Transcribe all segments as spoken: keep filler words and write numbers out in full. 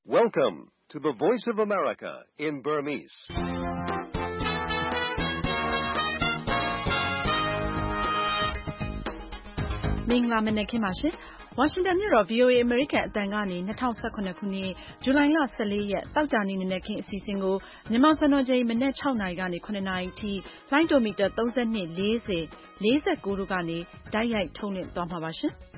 Welcome to the Voice of America in Burmese. ။မင်္ဂလာမနက်ခင်းပါရှင်။ ဝါရှင်တန်မြို့တော် ဗွီအိုအေ အမေရိကန်အသံကနေ၂၀၁၇ခုနှစ် ဇူလိုင်လ၁၄ရက်သောကြာနေ့နံနက်ခင်းအစီအစဉ်ကိုမြန်မာစံတော်ချိန်မနက်၆နာရီကနေ၇နာရီအထိလိုင်းဒိုမီတာသုံး၂၊၄၀၊၄၉တို့ကနေတိုက်ရိုက်ထုတ်လွှင့်သွားမှာပါရှင်။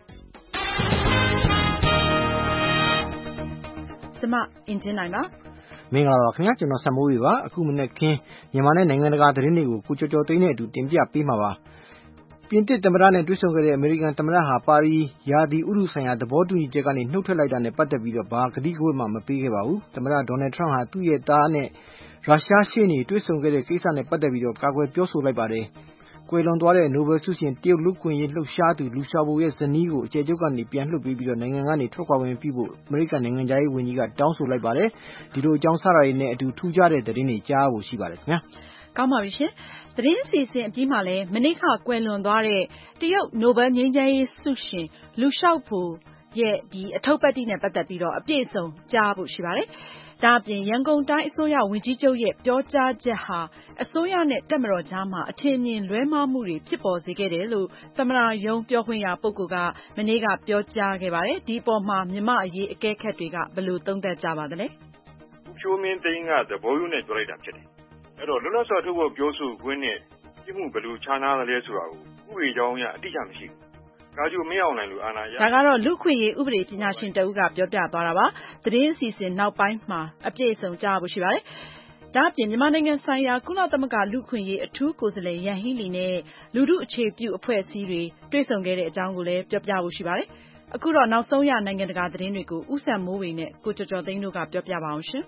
ကျွန်မအင်ဂျင်နိုင်ပါမင်္ဂလာပါခင်ဗျာကျွန်တော်ဆက်မိုးပြီပါအခုမနေ့ကင်းမြန်မာနဲ့နိုင်ငံတကာသတင်းတွေကိုကိုကျော်ကျော်သိန်းနဲ့အတူတင်ပြပေးမှာပါပြင်သစ်သမ္မတနဲ့တွေ့ဆုံခဲ့တဲ့အမေရိကန်သမ္မတဟာပါရီရာသီဥတုဆိုင်ရာသဘောတူညီချက်ကနေနှုတ်ထွက်လိုက်တာနဲ့ပတ်သက်ပြီးတော့ဘာကတိကဝတ်မှမပေးခဲ့ပါဘူးသမ္မတဒေါ်နယ်ထရန့်ဟာသူ့ရဲ့သားနဲ့ရုရှားရှေ့နေတွေ့ဆုံခဲ့တဲ့ကိစ္စနဲ့ပတ်သက်ပြီးတော့ကာကွယ်ပြောဆိုလိုက်ပါတယ်ကွယ်လွန်သွားတဲ့နိုဘယ်ဆုရှင်တရုတ်လူ့ခွင့်ရေးလှုပ်ရှားသူလူရှားဘိုရဲ့ဇနီးကိုအကျယ်ချုပ်ကနေပြန်လွှတ်ပေးပြီးတော့နိုင်ငံကနေထွက်ခွာဝင်ပြုဖို့အမေရိကန်နိုင်ငံသားရေးဝန်ကြီးကတောင်းဆိုလိုက်ပါတယ်ဒီလိုအကြောင်းစတာတွေနဲ့အတူထူးခြားတဲ့သတင်းတွေကြားဖို့ရှိပါတယ်ခင်ဗျာကောင်းပါပြီရှင်သတင်းအစီအစဉ်အပြီးမှာလည်းမနေ့ကကွယ်လွန်သွားတဲ့တရုတ်နိုဘယ်ငြိမ်းချမ်းရေးဆုရှင်လူရှောက်ဖိုရဲ့ဒီအထုပ်ပတ်တိနဲ့ပတ်သက်ပြီးတော့အပြည့်အစုံကြားဖို့ရှိပါတယ်ဒါအပြင်ရန်ကုန်တိုင်းအစိုးရဝန်ကြီးချုပ်ရဲ့ပြောကြားချက်ဟာအစိုးရနဲ့တပ်မတော်ကြားမှာအထင်မြင်လွဲမှားမှုတွေဖြစ်ပေါ်စေခဲ့တယ်လို့သမ္မတရုံးပြောခွင့်ရပုဂ္ဂိုလ်ကမနေ့ကပြောကြားခဲ့ပါတယ်ဒီအပေါ်မှာမြန်မာအရေးအကဲခတ်တွေကဘယ်လိုသုံးသပ်ကြပါသလဲဖြိုးမင်းသိန်းကသဘောရိုးနဲ့ပြောလိုက်တာဖြစ်တယ်အဲ့တော့လွတ်လပ်စွာထုတ်ဖော်ပြောဆိုခွင့်နဲ့ပြမှုဘယ်လိုခြားနားလဲဆိုတာကိုဥပဒေကြောင်းအရအတိအကျမရှိဘူးကာကျိုမရောက်နိုင်လို့အာဏာရဒါကတော့လူခွင့်ရေးဥပဒေပညာရှင်တဦးကပြောပြသွားတာပါသတင်းအစီအစဉ်နောက်ပိုင်းမှာအပြည့်အစုံကြားဖို့ရှိပါတယ်ဒါအပြင်မြန်မာနိုင်ငံဆိုင်ရာကုလသမဂ္ဂလူခွင့်ရေးအထူးကိုယ်စားလှယ်ယန်ဟီးလီနဲ့လူထုအခြေပြုအဖွဲ့အစည်းတွေတွေ့ဆုံခဲ့တဲ့အကြောင်းကိုလည်းပြောပြဖို့ရှိပါတယ်အခုတော့နောက်ဆုံးရနိုင်ငံတကာသတင်းတွေကိုဥဆန်မိုးဝေနဲ့ကိုကျော်ကျော်သိန်းတို့ကပြောပြပါအောင်ရှင်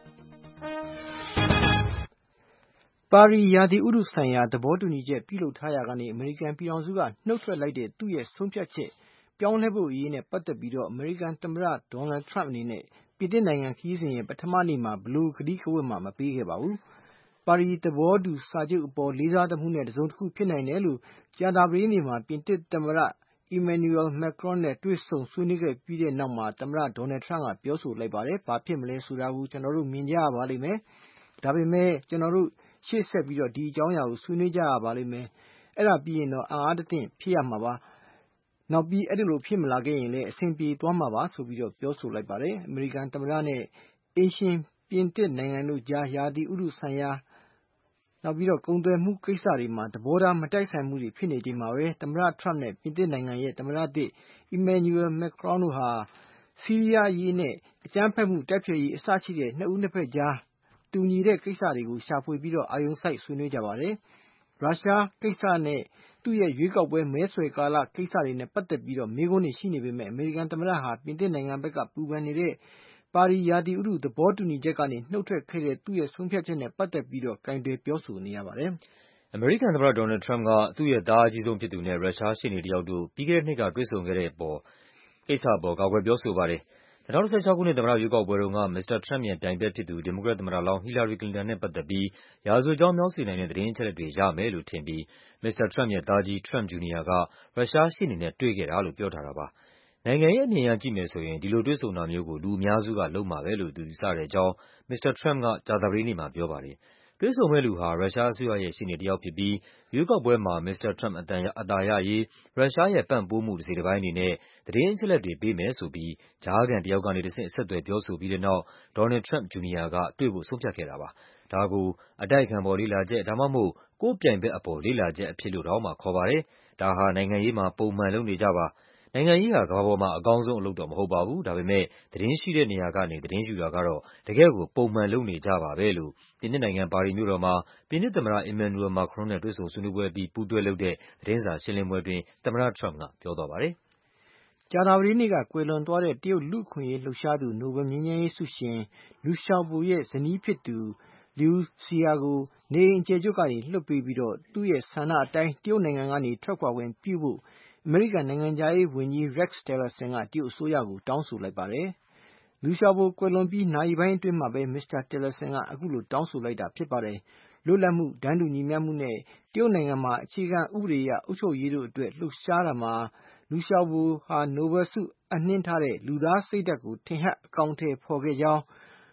ပါရီရာသီဥတုဆိုင်ရာသဘောတူညီချက်ပြုလုပ်ထားရာကနေအမေရိကန်ပြည်ထောင်စုကနှုတ်ထွက်လိုက်တဲ့သူ့ရဲ့ဆုံးဖြတ်ချက်ပြောင်းလဲဖို့အရေးနဲ့ပတ်သက်ပြီးတော့အမေရိကန်သမ္မတဒေါ်နယ်ထရန့်အနေနဲ့ပြင်သစ်နိုင်ငံခရီးစဉ်ရဲ့ပထမနေ့မှာဘလို့ကတိကဝတ်မှမပေးခဲ့ပါဘူးပါရီသဘောတူစာချုပ်အပေါ်လေးစားသမှုနဲ့တစုံတစ်ခုဖြစ်နိုင်တယ်လို့ကြာသပတေးနေ့မှာပြင်သစ်သမ္မတEmmanuel Macron နဲ့တွေ့ဆုံဆွေးနွေးခဲ့ပြီးတဲ့နောက်မှာသမ္မတဒေါ်နယ်ထရန့်ကပြောဆိုလိုက်ပါတယ်။ဘာဖြစ်မလဲဆိုတာကိုကျွန်တော်တို့မြင်ကြရပါလိမ့်မယ်။ဒါပေမဲ့ကျွန်တော်တို့ရှေ့ဆက်ပြီးတော့ဒီအကြောင်းအရာကိုဆွေးနွေးကြရပါလိမ့်မယ်။အဲ့ဒါပြီးရင်တော့အံ့အားတသင့်ဖြစ်ရမှာပါ။နောက်ပြီးအဲ့ဒီလိုဖြစ်မလာခဲ့ရင်လည်းအဆင်ပြေသွားမှာပါဆိုပြီးတော့ပြောဆိုလိုက်ပါတယ်။အမေရိကန်သမ္မတနဲ့အိမ်ရှင်ပြင်သစ်နိုင်ငံတို့ကြားရာသီဥတုဆိုင်ရာနောက်ပြီးတော့ကုန်သွယ်မှုကိစ္စတွေမှာသဘောထားမတိုက်ဆိုင်မှုတွေဖြစ်နေချိန်မှာပဲသမ္မတထရန့်နဲ့ပြင်သစ်နိုင်ငံရဲ့သမ္မတသစ် Emmanuel Macron တို့ဟာဆီးရီးယားရေးနဲ့အကြမ်းဖက်မှုတိုက်ဖျက်ရေးအစရှိတဲ့နှစ်ဦးနှစ်ဖက်ကြားတူညီတဲ့ကိစ္စတွေကိုရှာဖွေပြီးတော့အာရုံစိုက်ဆွေးနွေးကြပါတယ်။ရုရှားကိစ္စနဲ့သူ့ရဲ့ရွေးကောက်ပွဲမဲဆွယ်ကာလကိစ္စတွေနဲ့ပတ်သက်ပြီးတော့မေးခွန်းတွေရှိနေပေမဲ့အမေရိကန်သမ္မတဟာပြင်သစ်နိုင်ငံဘက်ကပူပန်နေတဲ့ပါရီရာသီဥတုသဘောတူညီချက်ကနေနှုတ်ထွက်ခဲ့တဲ့သူ့ရဲ့ဆုံးဖြတ်ချက်နဲ့ပတ်သက်ပြီးတော့ကင်တွယ်ပြောဆိုနေရပါတယ်။အမေရိကန်သမ္မတဒေါ်နယ်ထရန့်ကသူ့ရဲ့သားအကြီးဆုံးဖြစ်သူနဲ့ရုရှားရှေ့နေတယောက်တို့ပြီးခဲ့တဲ့နှစ်ကတွေ့ဆုံခဲ့တဲ့အပေါ်ကိစ္စအပေါ်ကာကွယ်ပြောဆိုပါတယ်။၂၀၁၆ခုနှစ်သမ္မတရွေးကောက်ပွဲတုန်းကမစ္စတာထရန့်ရဲ့ပြိုင်ဘက်ဖြစ်သူဒီမိုကရက်သမ္မတလောင်းဟီလာရီကလင်တန်နဲ့ပတ်သက်ပြီးရာဇဝတ်ကြောင်းမြောက်စေနိုင်တဲ့သတင်းအချက်အလက်တွေရမယ်လို့ထင်ပြီးမစ္စတာထရန့်ရဲ့သားကြီးထရန့်ဂျူနီယာကရုရှားရှေ့နေနဲ့တွေ့ခဲ့တာလို့ပြောထားတာပါ။နိုင်ငံရေးအမြင်အရကြည့်မယ်ဆိုရင်ဒီလိုတွေ့ဆုံတာမျိုးကိုလူအများစုကလုပ်မှာပဲလို့သူယူဆတဲ့အကြောင်းမစ္စတာထရန့်ကကြာသပတေးနေ့မှာပြောပါတယ်။တွေ့ဆုံမယ့်လူဟာရုရှားအစိုးရရဲ့ရှေ့နေတယောက်ဖြစ်ပြီးရွေးကောက်ပွဲမှာမစ္စတာထရန့်အသာရရေးရုရှားရဲ့ပံ့ပိုးမှုတစိတ်တပိုင်းအနေနဲ့သတင်းအချက်အလက်တွေပေးမယ်ဆိုပြီးကြားခံတယောက်ကနေတဆင့်အဆက်အသွယ်ပြောဆိုပြီးတဲ့နောက်ဒေါ်နယ်ထရန့်ဂျူနီယာကတွေ့ဖို့ဆုံးဖြတ်ခဲ့တာပါ။ဒါကိုအတိုက်အခံပေါ်လေ့လာချက်ဒါမှမဟုတ်ကိုယ့်ပြိုင်ဘက်အပေါ်လေ့လာချက်အဖြစ်လို့တောင်မှခေါ်ပါတယ်။ဒါဟာနိုင်ငံရေးမှာပုံမှန်လုပ်နေကြပါ။နိုင်ငံရေးဟာကမ္ဘာပေါ်မှာအကောင်းဆုံးအလုပ်တော့မဟုတ်ပါဘူး။ဒါပေမဲ့သတင်းရှိတဲ့နေရာကနေသတင်းယူတာကတော့တကယ့်ကိုပုံမှန်လုပ်နေကြပါပဲလို့ပြင်သစ်နိုင်ငံပါရီမြို့တော်မှာပြင်သစ်သမ္မတ Emmanuel Macron နဲ့တွေ့ဆုံဆွေးနွေးပွဲအပြီးပူးတွဲလုပ်တဲ့သတင်းစာရှင်းလင်းပွဲအတွင်းသမ္မတထရန့်ကပြောသွားပါတယ်။ကြာသပတေးနေ့ကကွယ်လွန်သွားတဲ့တရုတ်လူ့အခွင့်အရေးလှုပ်ရှားသူနိုဘယ်ငြိမ်းချမ်းရေးဆုရှင်လူရှောက်ဘိုရဲ့ဇနီးဖြစ်သူLiu Xiaကိုနေအိမ်အကျယ်ချုပ်ကနေလွှတ်ပေးပြီးတော့သူ့ရဲ့ဆန္ဒအတိုင်းတရုတ်နိုင်ငံကနေထွက်ခွာခွင့်ပြုဖို့အမေရိကန်နိုင်ငံခြားရေးဝန်ကြီး Rex Tillerson ကတရုတ်အစိုးရကိုတောင်းဆိုလိုက်ပါတယ်။လူရှောက်ဘိုကွယ်လွန်ပြီးနာရီပိုင်းအတွင်းမှာပဲမစ္စတာ Tillerson ကအခုလိုတောင်းဆိုလိုက်တာဖြစ်ပါတယ်။လွတ်လပ်မှုတန်းတူညီမျှမှုနဲ့တရုတ်နိုင်ငံမှာအခြေခံဥပဒေအရအုပ်ချုပ်ရေးတို့အတွက်လှုပ်ရှားတာမှာလူရှောက်ဘိုဟာနိုဘယ်ဆုအပ်နှင်းထားတဲ့လူသားစိတ်ဓာတ်ကိုထင်ဟပ်အကောင်အထည်ဖော်ခဲ့ကြောင်း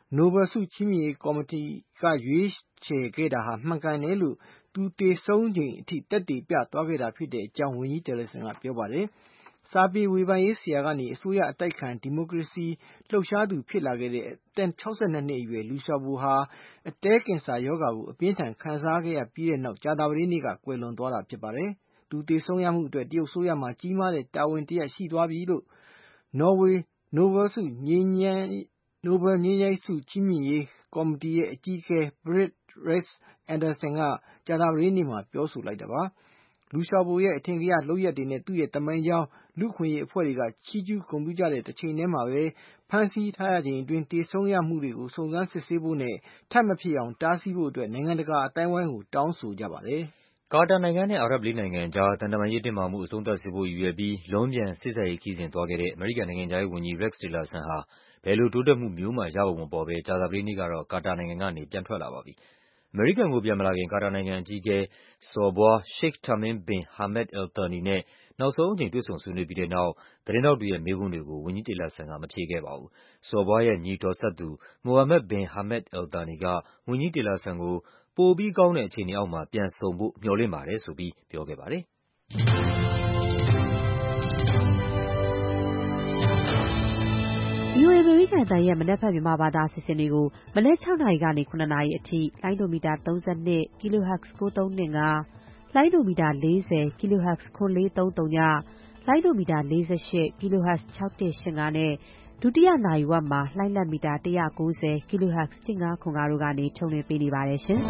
နိုဘယ်ဆုချီးမြှင့်ရေးကော်မတီကရွေးချယ်ခဲ့တာဟာမှန်ကန်တယ်လို့သူသေဆုံးချိန်အထိသက်သေပြသွားခဲ့တာဖြစ်တဲ့အကြောင်းဝန်ကြီးတယ်လ်ဆန်ကပြောပါတယ်။စာပေဝေဖန်ရေးဆရာကနေအစိုးရအတိုက်ခံဒီမိုကရေစီလှုပ်ရှားသူဖြစ်လာခဲ့တဲ့အသက်၆၂နှစ်အရွယ်လူရှာဘိုဟာအသည်းကင်ဆာရောဂါကိုအပြင်းထန်ခံစားခဲ့ရပြီးတဲ့နောက်ကြာသပတေးနေ့ကကွယ်လွန်သွားတာဖြစ်ပါတယ်။သူသေဆုံးရမှုအတွက်တရုတ်အစိုးရမှာကြီးမားတဲ့တာဝန်တရပ်ရှိသွားပြီလို့နော်ဝေနိုဘယ်ဆုငြိမ်းချမ်းနိုဘယ်ငြိမ်းချမ်းရေးဆုချီးမြှင့်ရေးကော်မတီရဲ့အကြီးအကဲ Berit Reiss-Andersen ကကြာသပတေးနေ့မှာပြောဆိုလိုက်တာပါ။လူရှာဘိုရဲ့အထင်ကရလုပ်ရပ်တွေနဲ့သူ့ရဲ့သမိုင်းကြောင်းလူ့အခွင့်အရေးအဖွဲ့တွေကချီးကျူးဂုဏ်ပြုကြတဲ့တချိန်တည်းမှာပဲဖမ်းဆီးထားရချိန်အတွင်းသေဆုံးရမှုတွေကိုစုံစမ်းစစ်ဆေးဖို့နဲ့ထပ်မဖြစ်အောင်တားဆီးဖို့အတွက်နိုင်ငံတကာအသိုင်းအဝိုင်းကိုတောင်းဆိုကြပါတယ်။ကာတာနိုင်ငံနဲ့အာရပ်လေးနိုင်ငံအကြားသံတမန်ရေးတင်းမာမှုအဆုံးသတ်စေဖို့ရည်ရွယ်ပြီးလွန်ပြန်စေ့စပ်ရေးခရီးစဉ်သွားခဲ့တဲ့အမေရိကန်နိုင်ငံခြားရေးဝန်ကြီး Rex Tillerson ဟာဘယ်လိုတိုးတက်မှုမျိုးမှရပုံမပေါ်ဘဲကြာသပတေးနေ့ကတော့ကာတာနိုင်ငံကနေပြန်ထွက်လာပါပြီ။အမေရိကန်ကိုပြန်မလာခင်ကာတာနိုင်ငံအကြီးအကဲစော်ဘွား Sheikh Tamim bin Hamad Al Thani နဲ့နောက်ဆုံးအကြိမ်တွေ့ဆုံဆွေးနွေးပြီးတဲ့နောက်သတင်းထောက်တွေရဲ့မေးခွန်းတွေကိုဝန်ကြီး Tillerson ကမဖြေခဲ့ပါဘူး။စော်ဘွားရဲ့ညီတော်စပ်သူ Mohammed bin Hamad Al Thani ကဝန်ကြီး Tillerson ကိုပိုပြီးကောင်းတဲ့အခြေအနေအောက်မှာပြန်ဆုံဖို့မျှော်လင့်ပါတယ်ဆိုပြီးပြောခဲ့ပါတယ်။ဗွီအိုအေ အမေရိကန်အသံရဲ့မနက်ဖြန်မြန်မာဘာသာအစီအစဉ်တွေကိုမနက်၆နာရီကနေ၇နာရီအထိလိုင်းဒိုမီတာသုံး၂ kHz ကိုးသုံး၂၅ လိုင်းဒိုမီတာ၄၀ kHz ခွန်လေးသုံး၀ လိုင်းဒိုမီတာ၄၈ kHz ၆၁၈၅နဲ့ဒုတိယနာရီဝက်မှာလိုင်းလတ်မီတာ၁၉၀ kHz ၁၅ခွန်၅တို့ကနေထုတ်လွှင့်ပေးနေပါတယ်ရှင်။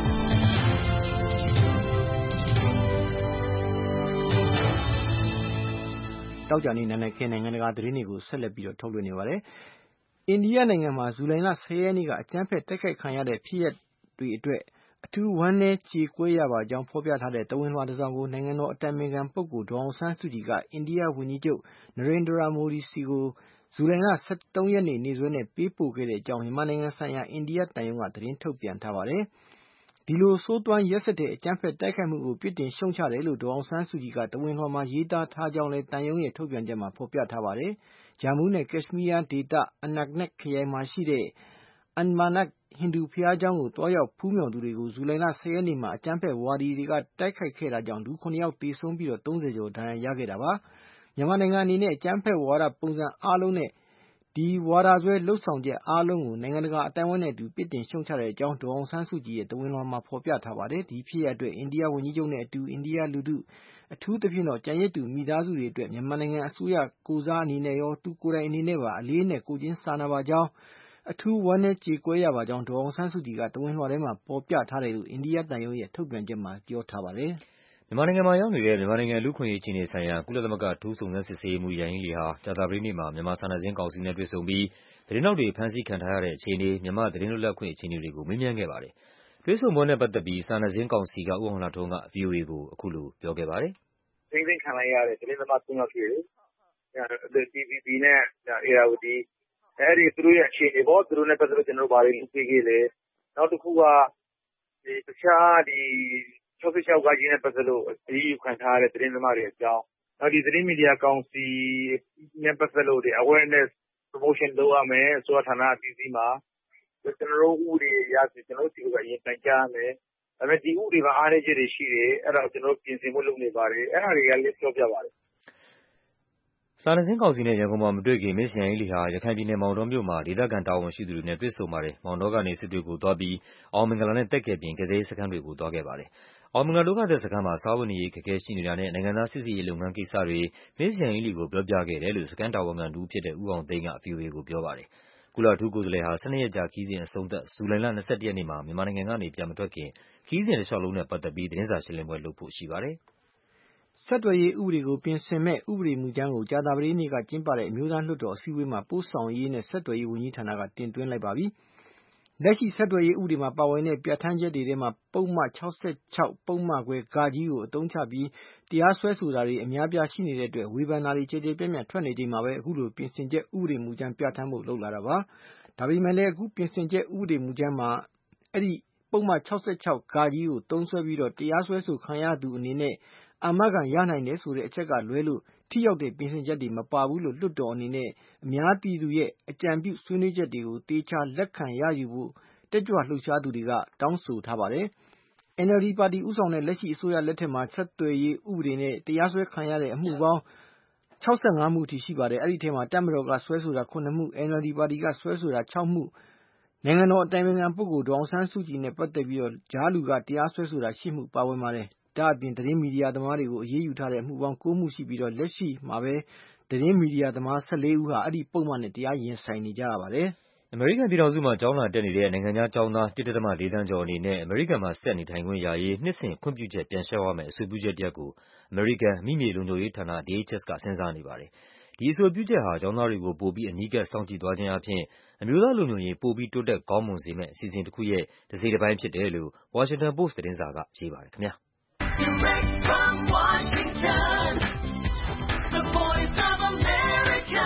တောက်ကြနေနန်းနဲ့ခင်းနိုင်ငံတကာသတင်းတွေကိုဆက်လက်ပြီးတော့ထုတ်လွှင့်နေပါတယ်။အိန္ဒိယနိုင်ငံမှာဇူလိုင်လ၁၀ရက်နေ့ကအကြမ်းဖက်တိုက်ခိုက်ခံရတဲ့ဖြစ်ရပ်တွေအတွက်အထူးဝမ်းနည်းကြေကွဲရပါကြောင်းဖော်ပြထားတဲ့သဝဏ်လွှာတစ်စောင်ကိုနိုင်ငံတော်အတိုင်ပင်ခံပုဂ္ဂိုလ်ဒေါ်အောင်ဆန်းစုကြည်ကအိန္ဒိယဝန်ကြီးချုပ်နရိန္ဒရာမိုဒီဆီကိုဇူလိုင်လ၁၃ရက်နေ့နေ့စွဲနဲ့ပေးပို့ခဲ့တဲ့အကြောင်းမြန်မာနိုင်ငံဆိုင်ရာအိန္ဒိယသံရုံးကသတင်းထုတ်ပြန်ထားပါတယ်။ဒီလိုဆိုးသွမ်းရက်စက်တဲ့အကြမ်းဖက်တိုက်ခိုက်မှုကိုပြစ်တင်ရှုံချတယ်လို့ဒေါ်အောင်ဆန်းစုကြည်ကသဝဏ်လွှာမှာရေးသားထားကြောင်းလည်းသံရုံးရဲ့ထုတ်ပြန်ချက်မှာဖော်ပြထားပါတယ်။ဂျမူးနဲ့ကက်ရှ်မီးယားဒေသအနက်နက်ခရိုင်မှာရှိတဲ့အန်မာနက်ဟိန္ဒူဘုရားကျောင်းကိုသွားရောက်ဖူးမြော်သူတွေကိုဇူလိုင်လ၁၀ရက်နေ့မှာအကြမ်းဖက်ဝါဒီတွေကတိုက်ခိုက်ခဲ့တာကြောင့်လူ၇ယောက်သေဆုံးပြီးတော့သုံးဆယ်ကျော်ဒဏ်ရာရခဲ့တာပါ။မြန်မာနိုင်ငံအနေနဲ့အကြမ်းဖက်ဝါဒပုံစံအားလုံးနဲ့ဒီဝါဒစွဲလှုပ်ဆောင်ချက်အားလုံးကိုနိုင်ငံတကာအတိုင်းအဝိုင်းနဲ့အတူပြစ်တင်ရှုံချတဲ့အကြောင်းဒေါ်အောင်ဆန်းစုကြည်ရဲ့သဝဏ်လွှာမှာဖော်ပြထားပါတယ်။ဒီဖြစ်ရပ်အတွက်အိန္ဒိယဝန်ကြီးချုပ်နဲ့အတူအိန္ဒိယလူထုအထူးသဖြင့်တော့ကျန်ရစ်သူမိသားစုတွေအတွက်မြန်မာနိုင်ငံအစိုးရကိုယ်စားအနေနဲ့ရောသူကိုယ်တိုင်အနေနဲ့ပါအလေးနဲ့ကိုချင်းစာနာပါကြောင်းအထူးဝမ်းနည်းကြေကွဲရပါကြောင်းဒေါ်အောင်ဆန်းစုကြည်ကသဝဏ်လွှာထဲမှာဖော်ပြထားတယ်လို့အိန္ဒိယသံရုံးရဲ့ထုတ်ပြန်ချက်မှာပြောထားပါတယ်။မြန်မာနိုင်ငံမှာရောက်နေတဲ့မြန်မာနိုင်ငံလူ့အခွင့်အရေးအခြေအနေဆိုင်ရာကုလသမဂ္ဂအထူးစုံစမ်းစစ်ဆေးရေးမှူးယန်ဟီးလီဟာကြာသပတေးနေ့မှာမြန်မာစာနယ်ဇင်းကောင်စီနဲ့တွေ့ဆုံပြီးသတင်းထောက်တွေဖမ်းဆီးခံထားရတဲ့အခြေအနေ၊မြန်မာ့သတင်းလွတ်လပ်ခွင့်အခြေအနေတွေကိုမေးမြန်းခဲ့ပါတယ်။တွေ့ဆုံပွဲနဲ့ပတ်သက်ပြီးစာနယ်ဇင်းကောင်စီကဦးအောင်လှထွန်းကဗွီအိုအေကိုအခုလိုပြောခဲ့ပါတယ်။“ထိန်းသိမ်းခံလိုက်ရတဲ့သတင်းသမားသုံးယောက်ရှိတယ်။ တီဗီဘီနဲ့ဧရာဝတီအဲဒီသူတို့ရဲ့အခြေအနေပေါ့သူတို့နဲ့ပတ်သက်လို့ကျနော်တို့ဘာတွေလုပ်ပေးခဲ့လဲ။နောက်တစ်ခုကတခြားဒီ၆၆ဃနဲ့ပတ်သက်လို့အရေးယူခံထားရတဲ့သတင်းသမားတွေအကြောင်းနောက်ဒီသတင်းမီဒီယာကောင်စီနဲ့ပတ်သက်လို့ awareness promotion လုပ်ရမယ်အစိုးရဌာနအသီးသီးမှာကျနော်တို့ဥပဒေအရဆိုကျနော်တို့ဒီလိုပဲအရင်တိုင်ကြားရမယ်။ဒါပေမဲ့ဒီဥပဒေမှာအားနည်းချက်တွေရှိတယ်အဲ့ဒါကိုကျနော်တို့ပြင်ဆင်ဖို့လုပ်နေပါတယ်။အဲ့ဒါတွေကလည်းပြောပြပါတယ်။ ”စာနယ်ဇင်းကောင်စီနဲ့ရန်ကုန်မှာမတွေ့ခင်မစ္စယန်ဟီးလီဟာရခိုင်ပြည်နယ်မောင်တောမြို့မှာဒေသခံတာဝန်ရှိသူတွေနဲ့တွေ့ဆုံပါတယ်။မောင်တောကနေစစ်တွေကိုသွားပြီးအောင်မင်္ဂလာနဲ့သက်ကယ်ပြင်ကယ်ဆယ်ရေးစခန်းတွေကိုသွားခဲ့ပါတယ်။အောင်မင်္ဂလာဒုက္ခသည်စခန်းမှာစားဝတ်နေရေးအခက်အခဲရှိနေတာနဲ့နိုင်ငံသားစိစစ်ရေးလုပ်ငန်းကိစ္စတွေမစ္စယန်ဟီးလီကိုပြောပြခဲ့တယ်လို့စခန်းတာဝန်ခံတစ်ဦးဖြစ်တဲ့ဦးအောင်သိန်းကဗွီအိုအေကိုပြောပါတယ်။ကုလအထူးကိုယ်စားလှယ်ဟာ၁၂ရက်ကြာခရီးစဉ်အဆုံးသတ်ဇူလိုင်လ၂၁ရက်နေ့မှာမြန်မာနိုင်ငံကနေပြန်မထွက်ခင်ခရီးစဉ်တလျှောက်လုံးနဲ့ပတ်သက်ပြီးသတင်းစာရှင်းလင်းပွဲလုပ်ဖို့ရှိပါတယ်။ဆက်သွယ်ရေးဥပဒေကိုပြင်ဆင်မဲ့ဥပဒေမူကြမ်းကိုကြာသပတေးနေ့ကကျင်းပတဲ့အမျိုးသားလွှတ်တော်အစည်းအဝေးမှာပို့ဆောင်ရေးနဲ့ဆက်သွယ်ရေးဝန်ကြီးဌာနကတင်သွင်းလိုက်ပါပြီ။လက်ရှိဆက်သွယ်ရေးဥပဒေမှာပါဝင်တဲ့ပြဋ္ဌာန်းချက်တွေထဲမှာပုဒ်မ၆၆ပုဒ်မခွဲ ကိုအသုံးချပြီးတရားစွဲဆိုတာတွေအများအပြားရှိနေတဲ့အတွက်ဝေဖန်တာတွေကျယ်ကျယ်ပြန့်ပြန့်ထွက်နေချိန်မှာပဲအခုလိုပြင်ဆင်ချက်ဥပဒေမူကြမ်းပြဋ္ဌာန်းဖို့လုပ်လာတာပါ။ဒါပေမဲ့လည်းအခုပြင်ဆင်ချက်ဥပဒေမူကြမ်းမှာအဲဒီပုဒ်မ၆၆ကိုသုံးစွဲပြီးတော့တရားစွဲဆိုခံရသူအနေနဲ့အာမခံရနိုင်တယ်ဆိုတဲ့အချက်ကလွဲလို့ထိရောက်တဲ့ပြင်ဆင်ချက်တွေမပါဘူးလို့လွှတ်တော်အနေနဲ့အများပြည်သူရဲ့အကြံပြုဆွေးနွေးချက်တွေကိုသေချာလက်ခံရယူဖို့တက်ကြွလှုပ်ရှားသူတွေကတောင်းဆိုထားပါတယ်။ N L D ပါတီဦးဆောင်တဲ့လက်ရှိအစိုးရလက်ထက်မှာဆက်သွယ်ရေးဥပဒေနဲ့တရားစွဲခံရတဲ့အမှုပေါင်း၆၅မှုအထိရှိပါတယ်။အဲဒီထဲမှာတပ်မတော်ကစွဲဆိုတာခုနှစ်မှု N L D ပါတီကစွဲဆိုတာ၆မှုနိုင်ငံတော်အတိုင်ပင်ခံပုဂ္ဂိုလ်ဒေါ်အောင်ဆန်းစုကြည်နဲ့ပတ်သက်ပြီးတော့ကြားလူကတရားစွဲဆိုတာ၈မှုပါဝင်ပါတယ်။ဒါအပြင်သတင်းမီဒီယာသမားတွေကိုအရေးယူထားတဲ့အမှုပေါင်း၉မှုရှိပြီးတော့လက်ရှိမှာပဲသတင်းမီဒီယာသမား၁၄ဦးဟာအဲဒီပုဒ်မနဲ့တရားရင်ဆိုင်နေကြရပါတယ်။အမေရိကန်ပြည်ထောင်စုမှာကျောင်းလာတက်နေတဲ့နိုင်ငံခြားကျောင်းသား ၁.၄ သန်းကျော်အနေနဲ့အမေရိကန်မှာဆက်နေထိုင်ခွင့်ရရေးနှစ်စဉ်ခွင့်ပြုချက်ပြန်လျှောက်ရမယ့်အဆိုပြုချက်တရပ်ကိုအမေရိကန်အမိမြေလုံခြုံရေးဌာန D H S ကစဉ်းစားနေပါတယ်။ဒီအဆိုပြုချက်ဟာကျောင်းသားတွေကိုပိုပြီးအနီးကပ်စောင့်ကြည့်သွားခြင်းအားဖြင့်အမျိုးသားလုံခြုံရေးပိုပြီးတိုးတက်ကောင်းမွန်စေမယ့်အစီအစဉ်တခုရဲ့တစိတ်တပိုင်းဖြစ်တယ်လို့ Washington Post သတင်းစာကရေးပါတယ်ခင်ဗျာ။ Direct from Washington, the voice of America,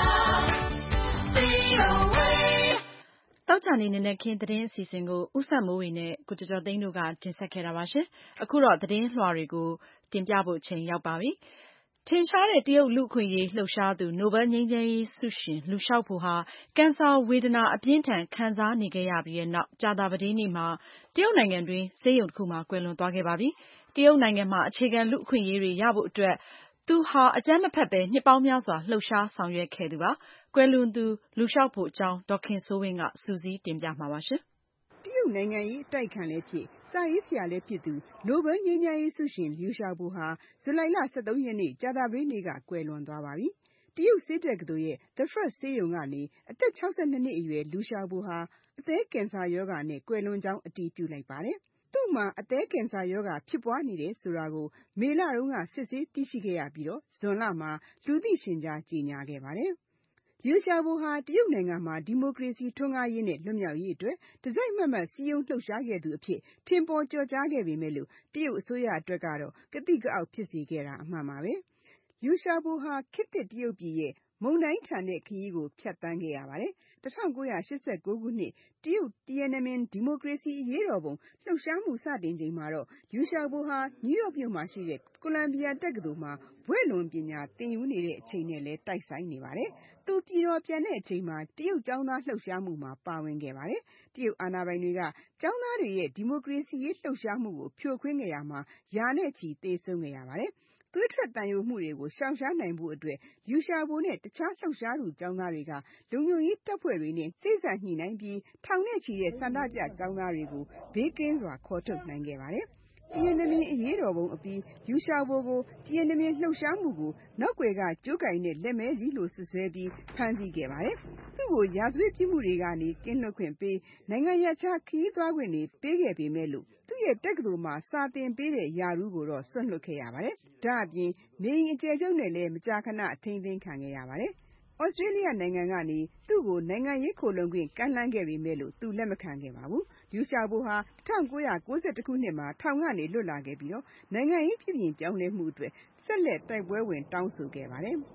V O A တောက်ချာနေနဲ့ခင်းသတင်းအစီအစဉ်ကိုဥဆက်မိုးဝေနဲ့ကိုကျော်ကျော်သိန်းတို့ကတင်ဆက်ခဲ့တာပါရှင်။အခုတော့သတင်းလွှာတွေကိုတင်ပြဖို့ချိန်ရောက်ပါပြီ။ထင်ရှားတဲ့တရုတ်လူ့အခွင့်အရေးလှုပ်ရှားသူနိုဘယ်ငြိမ်းချမ်းရေးဆုရှင်လူရှောက်ဖိုဟာကင်ဆာဝေဒနာအပြင်းထန်ခံစားနေခဲ့ရပြီးတဲ့နောက်ကြာသပတေးနေ့မှာတရုတ်နိုင်ငံတွင်ဆေးရုံတစ်ခုမှာကွယ်လွန်သွားခဲ့ပါပြီ။တရုတ်နိုင်ငံမှာအခြေခံလူ့အခွင့်အရေးတွေရဖို့အတွက်သူဟာအကြမ်းမဖက်ပဲနှစ်ပေါင်းများစွာလှုပ်ရှားဆောင်ရွက်ခဲ့သူပါ။ကွယ်လွန်သူလူရှောက်ဖိုအကြောင်းဒေါ်ခင်စိုးဝင်းကစုစည်းတင်ပြမှာပါရှင်။တရုတ်နိုင်ငံရေးအတိုက်အခံလည်းဖြစ်စာရေးဆရာလည်းဖြစ်သူနိုဘယ်ငြိမ်းချမ်းရေးဆုရှင်လူရှောက်ဖိုဟာဇူလိုင်လ၁၃ရက်နေ့ကြာသပတေးနေ့ကကွယ်လွန်သွားပါပြီ။တရုတ်ဆေးတက္ကသိုလ်ရဲ့ The Trust ဆေးရုံကနေအသက်၆၂နှစ်အရွယ်လူရှောက်ဖိုဟာအသည်းကင်ဆာရောဂါနဲ့ကွယ်လွန်ကြောင်းအတည်ပြုလိုက်ပါတယ်။သူ့မှာအသည်းကင်ဆာရောဂါဖြစ်ပွားနေတယ်ဆိုတာကိုမေလတုန်းကစစ်ဆေးသိရှိခဲ့ရပြီးတော့ဇွန်လမှာလူသိရှင်ကြားကြေညာခဲ့ပါတယ်။လူရှောက်ဖိုဟာတရုတ်နိုင်ငံမှာဒီမိုကရေစီထွန်းကားရေးနဲ့လွတ်မြောက်ရေးအတွက်တစိုက်မတ်မတ်စည်းရုံးလှုပ်ရှားခဲ့သူအဖြစ်ထင်ပေါ်ကျော်ကြားခဲ့ပေမဲ့လို့တရုတ်အစိုးရအတွက်ကတော့ကသိကအောက်ဖြစ်စေခဲ့တာအမှန်ပါပဲ။လူရှောက်ဖိုဟာခေတ်သစ်တရုတ်ပြည်ရဲ့မုန်တိုင်းထန်တဲ့ခရီးကိုဖြတ်သန်းခဲ့ရပါတယ်။၁၉၈၉ခုနှစ်တရုတ်တီယန်နမင်ဒီမိုကရေစီအရေးတော်ပုံလှုပ်ရှားမှုစတင်ချိန်မှာတော့လူရှောက်ဖိုဟာနယူးယောက်မြို့မှာရှိတဲ့ကိုလံဘီယာတက္ကသိုလ်မှာဘွဲ့လွန်ပညာသင်ယူနေတဲ့အချိန်နဲ့လည်းတိုက်ဆိုင်နေပါတယ်။သူပြည်တော်ပြန်တဲ့အချိန်မှာတရုတ်ကျောင်းသားလှုပ်ရှားမှုမှာပါဝင်ခဲ့ပါတယ်။တရုတ်အာဏာပိုင်တွေကကျောင်းသားတွေရဲ့ဒီမိုကရေစီရေးလှုပ်ရှားမှုကိုဖြိုခွင်းခဲ့ရမှာရာနဲ့ချီသေဆုံးခဲ့ရပါတယ်။သွေးထွက်သံယိုမှုတွေကိုရှောင်ရှားနိုင်ဖို့အတွက်လူရှောက်ဖိုနဲ့တခြားလှုပ်ရှားသူကျောင်းသားတွေကလုံခြုံရေးတပ်ဖွဲ့တွေနဲ့စေ့စပ်ညှိနှိုင်းပြီးထောင်နဲ့ချီတဲ့ဆန္ဒပြကျောင်းသားတွေကိုဘေးကင်းစွာခေါ်ထုတ်နိုင်ခဲ့ပါတယ်။တီယန်နမင်အရေးတော်ပုံအပြီးလူရှောက်ဖိုကိုတီယန်နမင်လှုပ်ရှားမှုကိုနောက်ွယ်ကကြိုးကိုင်တဲ့လက်မဲကြီးလို့စွပ်စွဲပြီးဖမ်းဆီးခဲ့ပါတယ်။သူ့ကိုရာဇဝတ်ပြစ်မှုတွေကနေကင်းလွတ်ခွင့်ပေးနိုင်ငံရပ်ခြားခရီးသွားခွင့်တွေပေးခဲ့ပေမဲ့လို့သူ့ရဲ့တက္ကသိုလ်မှာစာသင်ပေးတဲ့ရာထူးကိုတော့စွန့်လွှတ်ခဲ့ရပါတယ်။ဒါအပြင်နေအိမ်အကျယ်ချုပ်နဲ့လည်းမကြာခဏထိန်းသိမ်းခံခဲ့ရပါတယ်။ဩစတြေးလျနိုင်ငံကနေသူ့ကိုနိုင်ငံရေးခိုလှုံခွင့်ကမ်းလှမ်းခဲ့ပေမဲ့လို့သူလက်မခံခဲ့ပါဘူး။လူရှောက်ဖိုဟာ၁၉၉၁ခုနှစ်မှာထောင်ကနေလွတ်လာခဲ့ပြီးတော့နိုင်ငံရေးပြုပြင်ပြောင်းလဲမှုအတွက်ဆက်လက်တိုက်ပွဲဝင်တောင်းဆိုခဲ့ပါတယ်။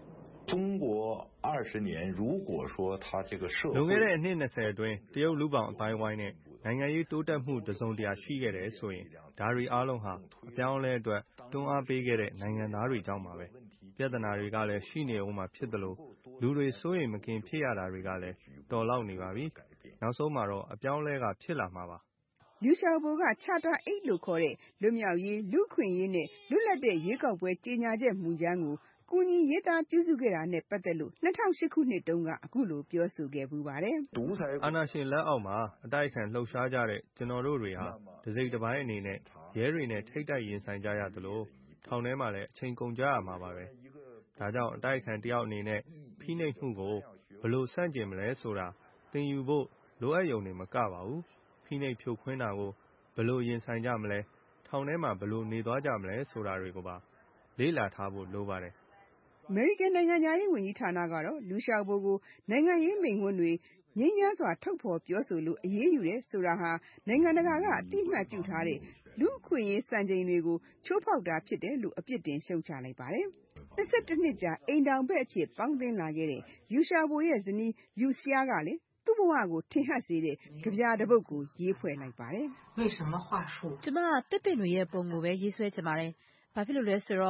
လွန်ခဲ့တဲ့အနှစ်၂၀အတွင်းတရုတ်လူ့ဘောင်အသိုင်းအဝိုင်းနဲ့နိုင်ငံရေးတိုးတက်မှုတစုံတရာရှိခဲ့တယ်ဆိုရင်ဒါတွေအားလုံးဟာအပြောင်းအလဲအတွက်တွန်းအားပေးခဲ့တဲ့နိုင်ငံသားတွေကြောင့်ပါပဲ။ပြဿနာတွေကလည်းရှိနေဦးမှာဖြစ်သလိုလူတွေစိုးရိမ်မကင်းဖြစ်ရတာတွေကလည်းတော်လောက်နေပါပြီ။နောက်ဆုံးမှာတော့အပြောင်းအလဲကဖြစ်လာမှာပါ။လူရှောက်ဖိုက Charter eight လို့ခေါ်တဲ့လွတ်မြောက်ရေးလူ့အခွင့်အရေးနဲ့လွတ်လပ်တဲ့ရွေးကောက်ပွဲကြေညာချက်မူကြမ်းကိုကူညီရေးသားပြုစုခဲ့တာနဲ့ပတ်သက်လို့၂၀၀၈ခုနှစ်တုန်းကအခုလိုပြောဆိုခဲ့ဖူးပါတယ်။အာဏာရှင်လက်အောက်မှာအတိုက်အခံလှုပ်ရှားကြတဲ့ကျွန်တော်တို့တွေဟာတစိတ်တပိုင်းအနေနဲ့ရဲတွေနဲ့ထိပ်တိုက်ရင်ဆိုင်ကြရသလိုထောင်ထဲမှာလည်းအချိန်ကုန်ကြရမှာပါပဲ။ဒါကြောင့်အတိုက်အခံတယောက်အနေနဲ့ဖိနှိပ်မှုကိုဘယ်လိုဆန့်ကျင်မလဲဆိုတာသင်ယူဖို့လိုအပ်ရုံနဲ့မကပါဘူး။ဖိနှိပ်ဖြိုခွင်းတာကိုဘယ်လိုရင်ဆိုင်ကြမလဲထောင်ထဲမှာဘယ်လိုနေသွားကြမလဲဆိုတာတွေကိုပါလေ့လာထားဖို့လိုပါတယ်။အမေရိကန်နိုင်ငံခြားရေးဝန်ကြီးဌာနကတော့လူရှောက်ဖိုကိုနိုင်ငံရေးမိန့်ခွန်းတွေငြိမ်းချမ်းစွာထုတ်ဖော်ပြောဆိုလို့အရေးယူတယ်ဆိုတာဟာနိုင်ငံတကာကအတိအမှတ်ပြုထားတဲ့လူ့အခွင့်အရေးစံချိန်တွေကိုချိုးဖောက်တာဖြစ်တယ်လို့အပြစ်တင်ရှုတ်ချလိုက်ပါတယ်။၂၁နှစ်ကြာအိမ်ထောင်ဘက်အဖြစ်ပေါင်းသင်းလာခဲ့တဲ့လူရှောက်ဖိုရဲ့ဇနီးလူရှားကလည်းသူ့ဘဝကိုထင်ဟပ်စေတဲ့ကြပြတစ်ပုဒ်ကိုရေးဖွဲ့လိုက်ပါတယ်။ကျမသစ်ပင်တွေရဲ့ပုံကိုပဲရေးဆွဲချင်ပါတယ်။ဘာဖြစ်လို့လဲဆိုတော့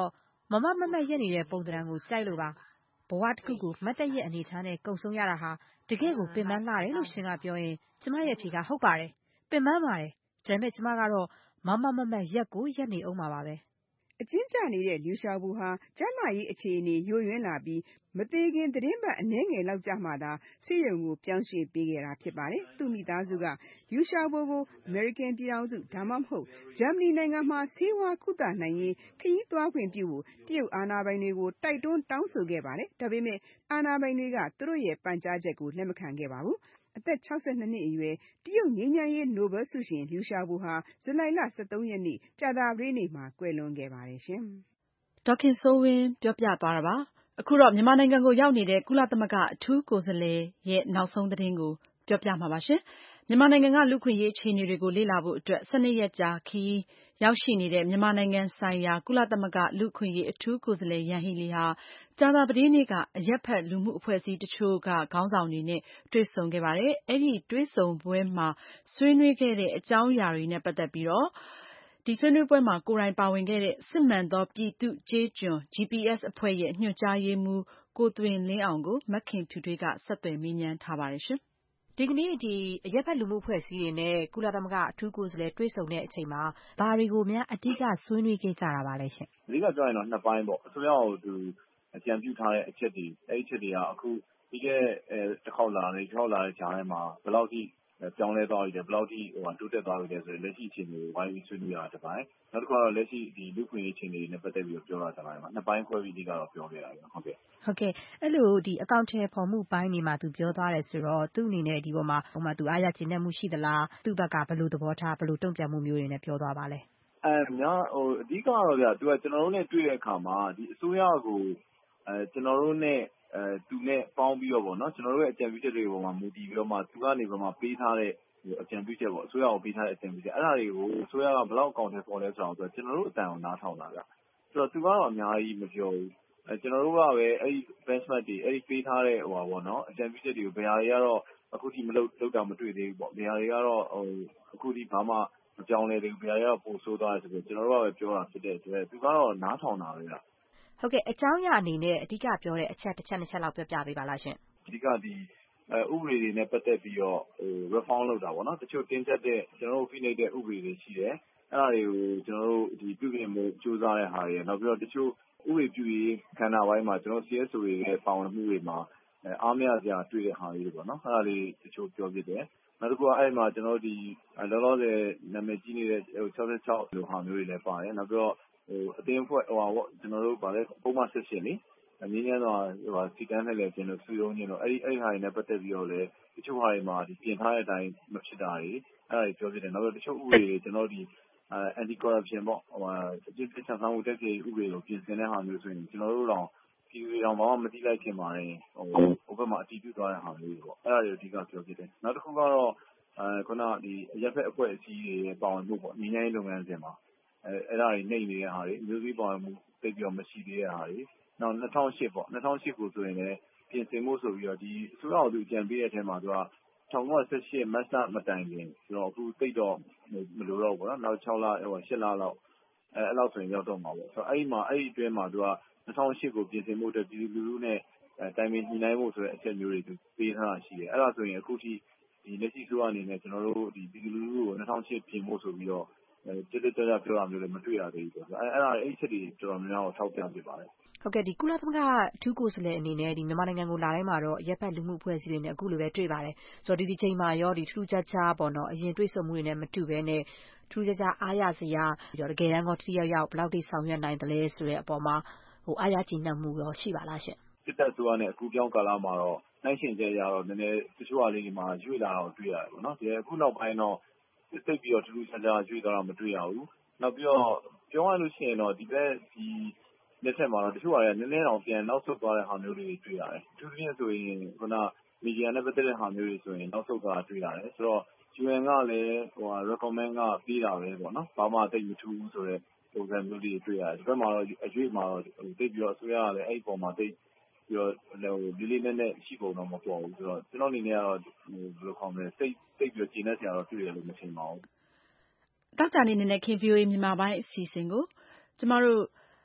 မမမမတ်ရက်နေတဲ့ပုံသဏ္ဍာန်ကိုကြိုက်လို့ပါဘဝတစ်ခုကိုမတ်တရက်အနေထားနဲ့ကုံဆုံးရတာဟာတကယ့်ကိုပင်ပန်းလှတယ်လို့ရှင်ကပြောရင်ကျမရဲ့ဖြေကဟုတ်ပါတယ်ပင်ပန်းပါတယ်ဒါပေမဲ့ကျမကတော့မမမမတ်ရက်ကိုရက်နေအောင်ပါပါပဲအကျဉ်းကျနေတဲ့လူရှာဘူဟာကျန်းမာရေးအခြေအနေယိုယွင်းလာပြီးမသေးခင်သီတင်းပတ်အနည်းငယ်လောက်ကြာမှသာဆေးရုံကိုပြောင်းရွှေ့ပေးခဲ့တာဖြစ်ပါတယ်။သူ့မိသားစုကလူရှာဘူကိုအမေရိကန်ပြည်ထောင်စုဒါမှမဟုတ်ဂျာမနီနိုင်ငံမှာဆေးဝါးကုသနိုင်ရေးခရီးသွားခွင့်ပြုဖို့တရုတ်အာဏာပိုင်တွေကိုတိုက်တွန်းတောင်းဆိုခဲ့ပါတယ်။ဒါပေမဲ့အာဏာပိုင်တွေကသူတို့ရဲ့ပန်ကြားချက်ကိုလက်မခံခဲ့ပါဘူး။အသက်၆၂နှစ်အရွယ်တရုတ်ငြိမ်းချမ်းရေးနိုဘယ်ဆုရှင်လူရှာဘူဟာဇူလိုင်လ၁၃ရက်နေ့ကြာသပတေးနေ့မှာကွယ်လွန်ခဲ့ပါတယ်ရှင်။ဒေါက်ခင်စိုးဝင်းပြောပြသွားတာပါ။အခုတော့မြန်မာနိုင်ငံကိုရောက်နေတဲ့ကုလသမဂ္ဂအထူးကိုယ်စားလှယ်ရဲ့နောက်ဆုံးသတင်းကိုပြောပြမှာပါရှင်။မြန်မာနိုင်ငံကလူ့အခွင့်အရေးအခြေအနေတွေကိုလေ့လာဖို့အတွက်၁၂ရက်ကြာခရီးရောက်ရှိနေတဲ့မြန်မာနိုင်ငံဆိုင်ရာကုလသမဂ္ဂလူ့အခွင့်အရေးအထူးကိုယ်စားလှယ်ယန်ဟီလီဟာကြာသပတေးနေ့ကအရပ်ဖက်လူမှုအဖွဲ့အစည်းတချို့ကခေါင်းဆောင်တွေနဲ့တွေ့ဆုံခဲ့ပါတယ်။အဲဒီတွေ့ဆုံပွဲမှာဆွေးနွေးခဲ့တဲ့အကြောင်းအရာတွေနဲ့ပတ်သက်ပြီးတော့ဒီဆွေးနွေးပွဲမှာကိုယ်တိုင်ပါဝင်ခဲ့တဲ့စစ်မှန်သောပြည်သူ့ကျေးကျွန် G P S အဖွဲ့ရဲ့ညွှန်ကြားရေးမှူးကိုသွင်လင်းအောင်ကိုမခင်ဖြူထွေးကဆက်သွယ်မေးမြန်းထားပါတယ်ရှင်။ဒီကနေ့ဒီအရက်ဖက်လူမှုအဖွဲ့အစည်းတွေနဲ့ကုလသမဂ္ဂအထူးကိုယ်စားလှယ်တွေ့ဆုံတဲ့အချိန်မှာဘာတွေကိုများအဓိကဆွေးနွေးခဲ့ကြတာပါလဲရှင်။အဓိကပြောရင်တော့နှစ်ပိုင်းပေါ့အစိုးရကိုသူအကြံပြုထားတဲ့အချက်တွေအဲ့ဒီအချက်တွေကအခုဒီကတစ်ခေါက်လာတယ်တစ်ခေါက်လာတဲ့ဂျာထဲမှာဘယ်လောက်ထိပြောင်းလဲသွားပြီလဲဘယ်လောက်ထိဟိုတိုးတက်သွားပြီလဲဆိုရင်လက်ရှိအခြေအနေကိုဝိုင်းပြီးဆွေးနွေးရတာတစ်ပိုင်းနောက်တစ်ခါတော့လက်ရှိဒီလူ့ခွင့်ရေးအခြေအနေတွေနဲ့ပတ်သက်ပြီးတော့ပြောတာတစ်ပိုင်းပါနှစ်ပိုင်းခွဲပြီးဒီကတော့ပြောခဲ့တာပဲဟုတ်ကဲ့ဟုတ်ကဲ့အဲ့လိုဒီအကောင့်ထဲပေါ်မှုပိုင်းနေမှာသူပြောသွားတယ်ဆိုတော့သူ့အနေနဲ့ဒီပေါ်မှာဟိုမှာသူအားရကျေနပ်မှုရှိသလားသူ့ဘက်ကဘယ်လိုသဘောထားဘယ်လိုတုံ့ပြန်မှုမျိုးတွေနဲ့ပြောသွားပါလဲအဲများဟိုအဓိကတော့ဗျာသူကကျွန်တော်တို့နဲ့တွေ့တဲ့အခါမှာဒီအစိုးရကိုအဲကျွန်တော်တို့နဲ့အဲသူနဲ့ပေါင်းပြီးတော့ပေါ့နော်ကျွန်တော်တို့ရဲ့အကြံပြုချက်တွေပေါ်မှာမူတည်ပြီးတော့မှသူကနေပေါ်မှာပေးထားတဲ့အကြံပြုချက်ပေါ့အစိုးရကိုပေးထားတဲ့အကြံပြုချက်အဲ့ဒါတွေကိုအစိုးရကဘယ်လောက်အကောင့်ထဲပေါ်လဲဆိုတော့ကျွန်တော်တို့အတန်ကိုနားထောင်တာဗျဆိုတော့သူကတော့အများကြီးမပြောဘူးအဲကျွန်တော်တို့ကပဲအဲ့ဒီ benchmark တွေအဲ့ဒီပေးထားတဲ့ဟိုပါပေါ့နော်အကြံပြုချက်တွေကိုဘယ်ဟာတွေကတော့အခုထိမလုပ်လုပ်တာမတွေ့သေးဘူးပေါ့ဘယ်ဟာတွေကတော့ဟိုအခုထိဘာမှမပြောင်းလဲသေးဘူးဘယ်ဟာတွေကပိုဆိုးသွားတယ်ဆိုပြီးကျွန်တော်တို့ကပဲပြောတာဖြစ်တဲ့အတွက်သူကတော့နားထောင်တာပဲဗျဟုတ်ကဲ့အကြောင်းအရာအနေနဲ့အဓိကပြောတဲ့အချက်တစ်ချက်နှစ်ချက်လောက်ပြောပြပေးပါလားရှင်အဓိကဒီအဲဥပဒေတွေနဲ့ပတ်သက်ပြီးတော့ဟို reform လုပ်တာပေါ့နော်တချို့တင်းကျပ်တဲ့ကျွန်တော်တို့ဖိနှိပ်တဲ့ဥပဒေတွေရှိတယ်အဲ့ဒါတွေကိုကျွန်တော်တို့ဒီပြုပြင်မှုစူးစမ်းတဲ့ဟာတွေနောက်ပြီးတော့တချို့ဥပဒေပြုရေးခန္ဓာပိုင်းမှာကျွန်တော် C S O တွေရဲ့ပါဝင်မှုတွေမှာအားမရစရာတွေ့တဲ့ဟာတွေပေါ့နော်အဲ့ဒါလေးတချို့ပြောပြတယ်နောက်တစ်ခုကအဲ့မှာကျွန်တော်တို့ဒီလောလောဆယ်နာမည်ကြီးနေတဲ့ဟို၆၆လိုဟာမျိုးတွေလည်းပါတယ်နောက်ပြီးတော့ဟိုအတင်းဖွဲ့ဟိုဟာပေါ့ကျွန်တော်တို့ဗာလဲပုံမှန်ဆက်ရှင်လေအမြင့်များတော့ဟိုဟာစီကန်းနဲ့လည်းကျင်းလို့စုရုံးခြင်းတော့အဲ့ဒီအဲ့ဒီဟာတွေနဲ့ပတ်သက်ပြီးတော့လည်းတချို့ဟာတွေမှာဒီပြင်ထားတဲ့အတိုင်းမဖြစ်တာတွေအဲ့ဒါတွေပြောပြတယ်နောက်ပြီးတချို့ဥပဒေတွေကျွန်တော်ဒီအဲ anti corruption ပေါ့ဟိုဟာအကျဉ်းချဆောင်မှုတက်ကြီးဥပဒေကိုပြင်ဆင်တဲ့ဟာမျိုးဆိုရင်ကျွန်တော်တို့တော့ဒီတွေတော့ဘာမှမသိလိုက်ခင်ပါတယ်ဟိုဟိုဘက်မှာအတည်ပြုသွားတဲ့ဟာမျိုးပေါ့အဲ့ဒါတွေအဓိကပြောပြတယ်နောက်တစ်ခုကတော့အဲခုနဒီအရက်ဖက်အဖွဲ့အစည်းတွေရဲ့ပါဝင်မှုပေါ့ညီနိုင်လုပ်ငန်းစဉ်မှာအဲအဲ့ဒါတွေနှိမ့်နေတဲ့ဟာတွေမျိုးစည်းပါဝင်မှုသိပြီးတော့မရှိသေးတဲ့ဟာတွေနောက်၂၀၀၈ပေါ့၂၀၀၈ကိုဆိုရင်လည်းပြင်ဆင်မှုဆိုပြီးတော့ဒီအစိုးရကိုသူအကြံပေးတဲ့အထဲမှာသူက၁၉၁၈မတ်လမတိုင်ခင်ဆိုတော့အခုသိတော့မလိုတော့ဘူးပေါ့နော်နောက်၆လဟို၈လလောက်အဲအဲ့လောက်ဆိုရင်ရောက်တော့မှာပေါ့ဆိုတော့အဲ့ဒီမှာအဲ့ဒီအတွင်းမှာသူက၂၀၀၈ကိုပြင်ဆင်မှုအတွက်ပြည်သူလူထုနဲ့အဲတိုင်ပင်ညှိနှိုင်းဖို့ဆိုတဲ့အချက်မျိုးတွေသူပေးထားတာရှိတယ်အဲ့ဒါဆိုရင်အခုထိဒီလက်ရှိဆိုအနေနဲ့ကျွန်တော်တို့ဒီပြည်သူလူထုကို၂၀၀၈ပြင်ဖို့ဆိုပြီးတော့အဲတိတိကျကျပြောတာမျိုးလည်းမတွေ့ရသေးဘူးပေါ့အဲအဲ့ဒါအဲ့ဒီချက်တွေတော်တော်များများကိုထောက်ပြပြပါတယ်ဟုတ်ကဲ့ဒီကုလသမဂ္ဂအထူးကိုယ်စားလှယ်အနေနဲ့ဒီမြန်မာနိုင်ငံကိုလာတိုင်းမှာတော့ရပ်ဖက်လူမှုအဖွဲ့အစည်းတွေနဲ့အခုလိုပဲတွေ့ပါတယ်ဆိုတော့ဒီဒီချိန်မှာရောဒီထူးခြားခြားပေါ့နော်အရင်တွေ့ဆုံမှုတွေနဲ့မတူဘဲနဲ့ထူးခြားခြားအားရစရာပြီးတော့တကယ်တမ်းကတိရောက်ရောက်ဘယ်လောက်ထိဆောင်ရွက်နိုင်တယ်လဲဆိုတဲ့အပေါ်မှာဟိုအားရကျေနပ်မှုရောရှိပါလားရှင်စစ်တပ်ဆိုတာနဲ့အခုပြောင်းကာလမှာတော့နိုင်ရှင်ကျရတော့နည်းနည်းတချို့ဟာလေးတွေမှာရွေ့လာတော့တွေ့ရတယ်ပေါ့နော်ဒီအခုနောက်ပိုင်းတော့သိပြီးတော့ထူးထူးခြားခြားရွေ့သွားတာမတွေ့ရဘူးနောက်ပြီးတော့ပြောရလို့ရှိရင်တော့ဒီဘက်ဒီလက်ထက်မှာတော့တချို့ဟာတွေကနည်းနည်းတော့ပြန်နောက်ဆုတ်သွားတဲ့ဟာမျိုးတွေတွေ့ရတယ်အထူးသဖြင့်ဆိုရင်ခုနမီဒီယာနဲ့ပတ်သက်တဲ့ဟာမျိုးတွေဆိုရင်နောက်ဆုတ်သွားတာတွေ့ရတယ်ဆိုတော့ U N ကလည်းဟို recommend ကပေးတာပဲပေါ့နော်ဘာမှသိမထူးဘူးဆိုတော့ပုံစံမျိုးတွေတွေ့ရတယ်ဒီဘက်မှာတော့အရွေ့မှာတော့သိပြီးတော့အစိုးရကလည်းအဲ့ဒီပုံမှာသိပြီးတော့ဟိုလေးလေးနက်နက်ရှိပုံတော့မပေါ်ဘူးဆိုတော့ကျွန်တော်အနေနဲ့ကတော့ဟိုဘယ်လိုခေါ်မလဲစိတ်စိတ်ပြီးတော့ကျဉ်းတဲ့ဆရာတော့တွေ့ရလို့မထင်ပါဘူးတောက်တာနေနဲ့ခင် V O A မြန်မာပိုင်းအစီအစဉ်ကိုကျမတို့